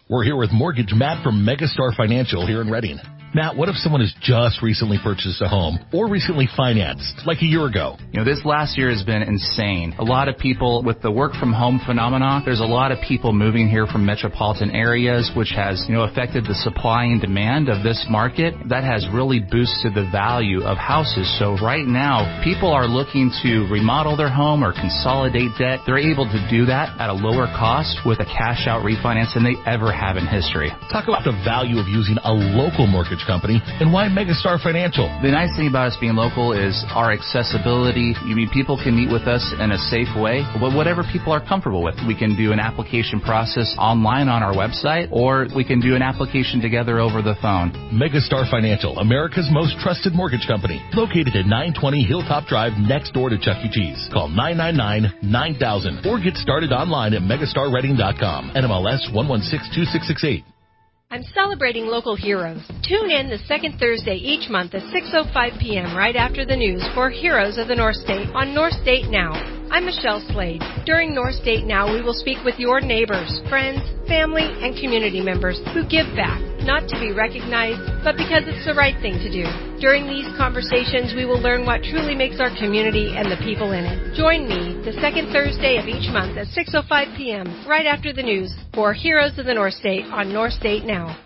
We're here with Mortgage Matt from Megastar Financial here in Reading. Matt, what if someone has just recently purchased a home or recently financed, like a year ago? You know, this last year has been insane. A lot of people, with the work from home phenomena, there's a lot of people moving here from metropolitan areas, which has, you know, affected the supply and demand of this market. That has really boosted the value of houses. So right now, people are looking to remodel their home or consolidate debt. They're able to do that at a lower cost with a cash-out refinance than they ever have in history. Talk about the value of using a local mortgage company and why Megastar Financial. The nice thing about us being local is our accessibility. You mean people can meet with us in a safe way, but whatever people are comfortable with. We can do an application process online on our website, or we can do an application together over the phone. Megastar Financial, America's most trusted mortgage company, located at nine twenty Hilltop Drive next door to Chuck E. Cheese. Call nine nine nine, nine thousand or get started online at megastar reading dot com. N M L S one one six two six six eight. I'm celebrating local heroes. Tune in the second Thursday each month at six oh five p.m. right after the news for Heroes of the North State on North State Now. I'm Michelle Slade. During North State Now, we will speak with your neighbors, friends, family, and community members who give back, not to be recognized, but because it's the right thing to do. During these conversations, we will learn what truly makes our community and the people in it. Join me the second Thursday of each month at six oh five p.m. right after the news for Heroes of the North State on North State Now.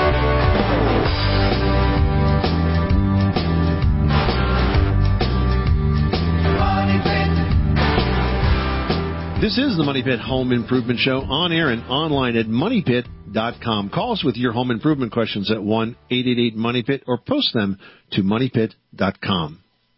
This is the Money Pit Home Improvement Show, on air and online at money pit dot com. Call us with your home improvement questions at one eight eight eight money pit or post them to money pit dot com.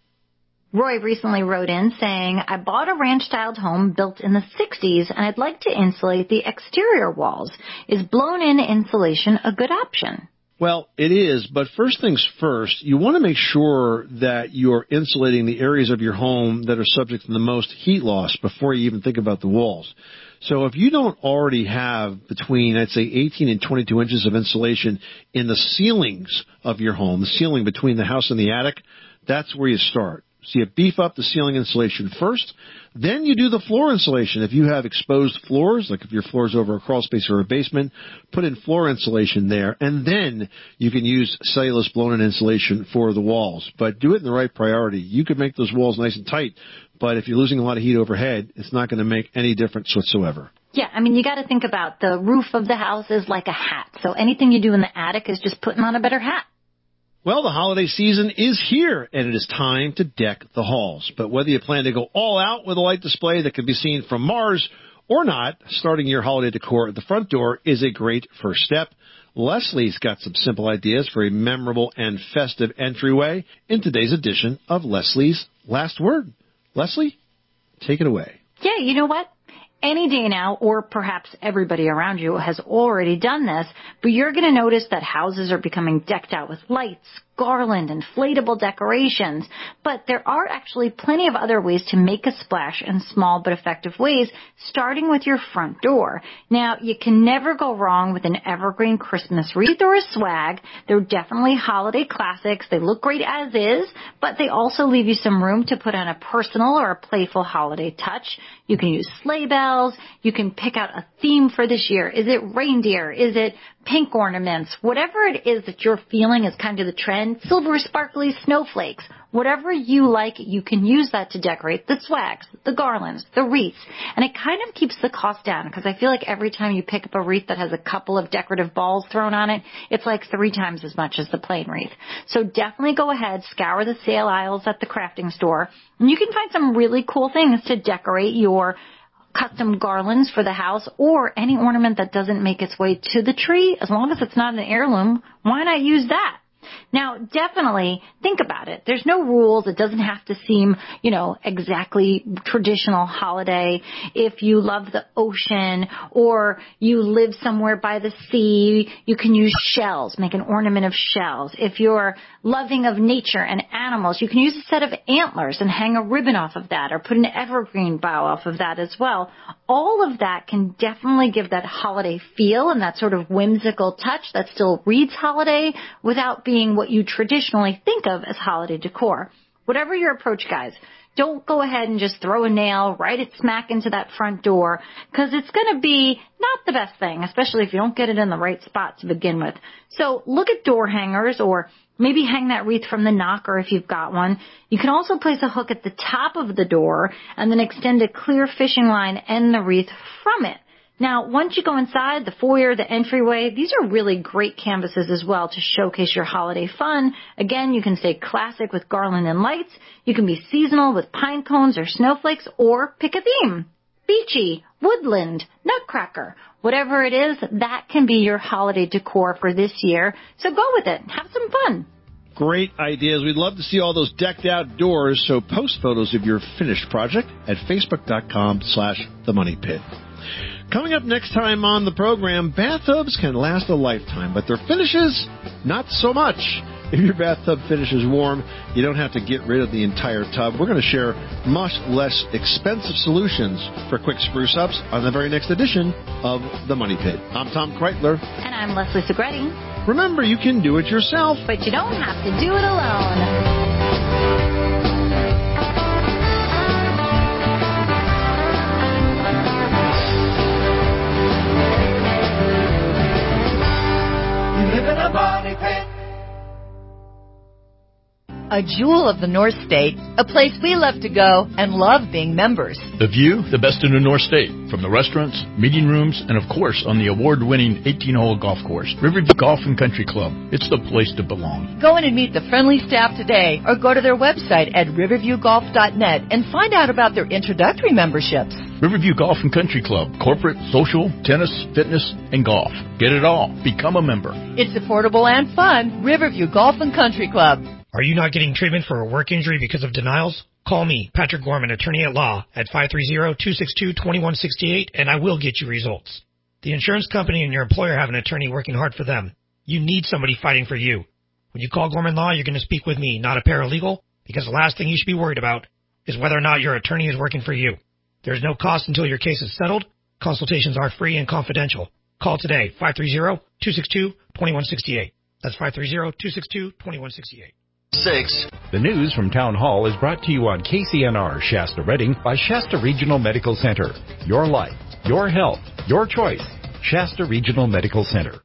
Roy recently wrote in saying, I bought a ranch-styled home built in the sixties, and I'd like to insulate the exterior walls. Is blown-in insulation a good option? Well, it is, but first things first, you want to make sure that you're insulating the areas of your home that are subject to the most heat loss before you even think about the walls. So if you don't already have between, I'd say, eighteen and twenty-two inches of insulation in the ceilings of your home, the ceiling between the house and the attic, that's where you start. So you beef up the ceiling insulation first, then you do the floor insulation. If you have exposed floors, like if your floor is over a crawl space or a basement, put in floor insulation there, and then you can use cellulose blown-in insulation for the walls. But do it in the right priority. You could make those walls nice and tight, but if you're losing a lot of heat overhead, it's not going to make any difference whatsoever. Yeah, I mean, you got to think about the roof of the house is like a hat. So anything you do in the attic is just putting on a better hat. Well, the holiday season is here, and it is time to deck the halls. But whether you plan to go all out with a light display that can be seen from Mars or not, starting your holiday decor at the front door is a great first step. Leslie's got some simple ideas for a memorable and festive entryway in today's edition of Leslie's Last Word. Leslie, take it away. Yeah, you know what? Any day now, or perhaps everybody around you has already done this, but you're going to notice that houses are becoming decked out with lights, garland, inflatable decorations. But there are actually plenty of other ways to make a splash in small but effective ways, starting with your front door. Now, you can never go wrong with an evergreen Christmas wreath or a swag. They're definitely holiday classics. They look great as is, but they also leave you some room to put on a personal or a playful holiday touch. You can use sleigh bells. You can pick out a theme for this year. Is it reindeer? Is it pink ornaments? Whatever it is that you're feeling is kind of the trend. Silver sparkly snowflakes. Whatever you like, you can use that to decorate the swags, the garlands, the wreaths. And it kind of keeps the cost down, because I feel like every time you pick up a wreath that has a couple of decorative balls thrown on it, it's like three times as much as the plain wreath. So definitely go ahead, scour the sale aisles at the crafting store, and you can find some really cool things to decorate your custom garlands for the house, or any ornament that doesn't make its way to the tree. As long as it's not an heirloom, why not use that? Now, definitely think about it. There's no rules. It doesn't have to seem, you know, exactly traditional holiday. If you love the ocean or you live somewhere by the sea, you can use shells, make an ornament of shells. If you're loving of nature and animals, you can use a set of antlers and hang a ribbon off of that, or put an evergreen bough off of that as well. All of that can definitely give that holiday feel and that sort of whimsical touch that still reads holiday without being what you traditionally think of as holiday decor. Whatever your approach, guys, don't go ahead and just throw a nail right at smack into that front door, because it's going to be not the best thing, especially if you don't get it in the right spot to begin with. So look at door hangers, or maybe hang that wreath from the knocker if you've got one. You can also place a hook at the top of the door and then extend a clear fishing line and the wreath from it. Now, once you go inside, the foyer, the entryway, these are really great canvases as well to showcase your holiday fun. Again, you can stay classic with garland and lights. You can be seasonal with pine cones or snowflakes, or pick a theme. Beachy, woodland, nutcracker, whatever it is, that can be your holiday decor for this year. So go with it. Have some fun. Great ideas. We'd love to see all those decked out doors, so post photos of your finished project at facebook.com slash the money pit. Coming up next time on the program, bathtubs can last a lifetime, but their finishes, not so much. If your bathtub finish is warm, you don't have to get rid of the entire tub. We're going to share much less expensive solutions for quick spruce-ups on the very next edition of The Money Pit. I'm Tom Kreitler. And I'm Leslie Segretti. Remember, you can do it yourself, but you don't have to do it alone. A jewel of the North State, a place we love to go and love being members. The view, the best in the North State, from the restaurants, meeting rooms, and of course on the award-winning eighteen-hole golf course, Riverview Golf and Country Club. It's the place to belong. Go in and meet the friendly staff today, or go to their website at riverview golf dot net and find out about their introductory memberships. Riverview Golf and Country Club, corporate, social, tennis, fitness, and golf. Get it all. Become a member. It's affordable and fun. Riverview Golf and Country Club. Are you not getting treatment for a work injury because of denials? Call me, Patrick Gorman, attorney at law, at five three zero, two six two, two one six eight, and I will get you results. The insurance company and your employer have an attorney working hard for them. You need somebody fighting for you. When you call Gorman Law, you're going to speak with me, not a paralegal, because the last thing you should be worried about is whether or not your attorney is working for you. There's no cost until your case is settled. Consultations are free and confidential. Call today, five three zero, two six two, two one six eight. That's five three zero, two six two, two one six eight. Six. The news from Town Hall is brought to you on K C N R Shasta Redding by Shasta Regional Medical Center. Your life, your health, your choice. Shasta Regional Medical Center.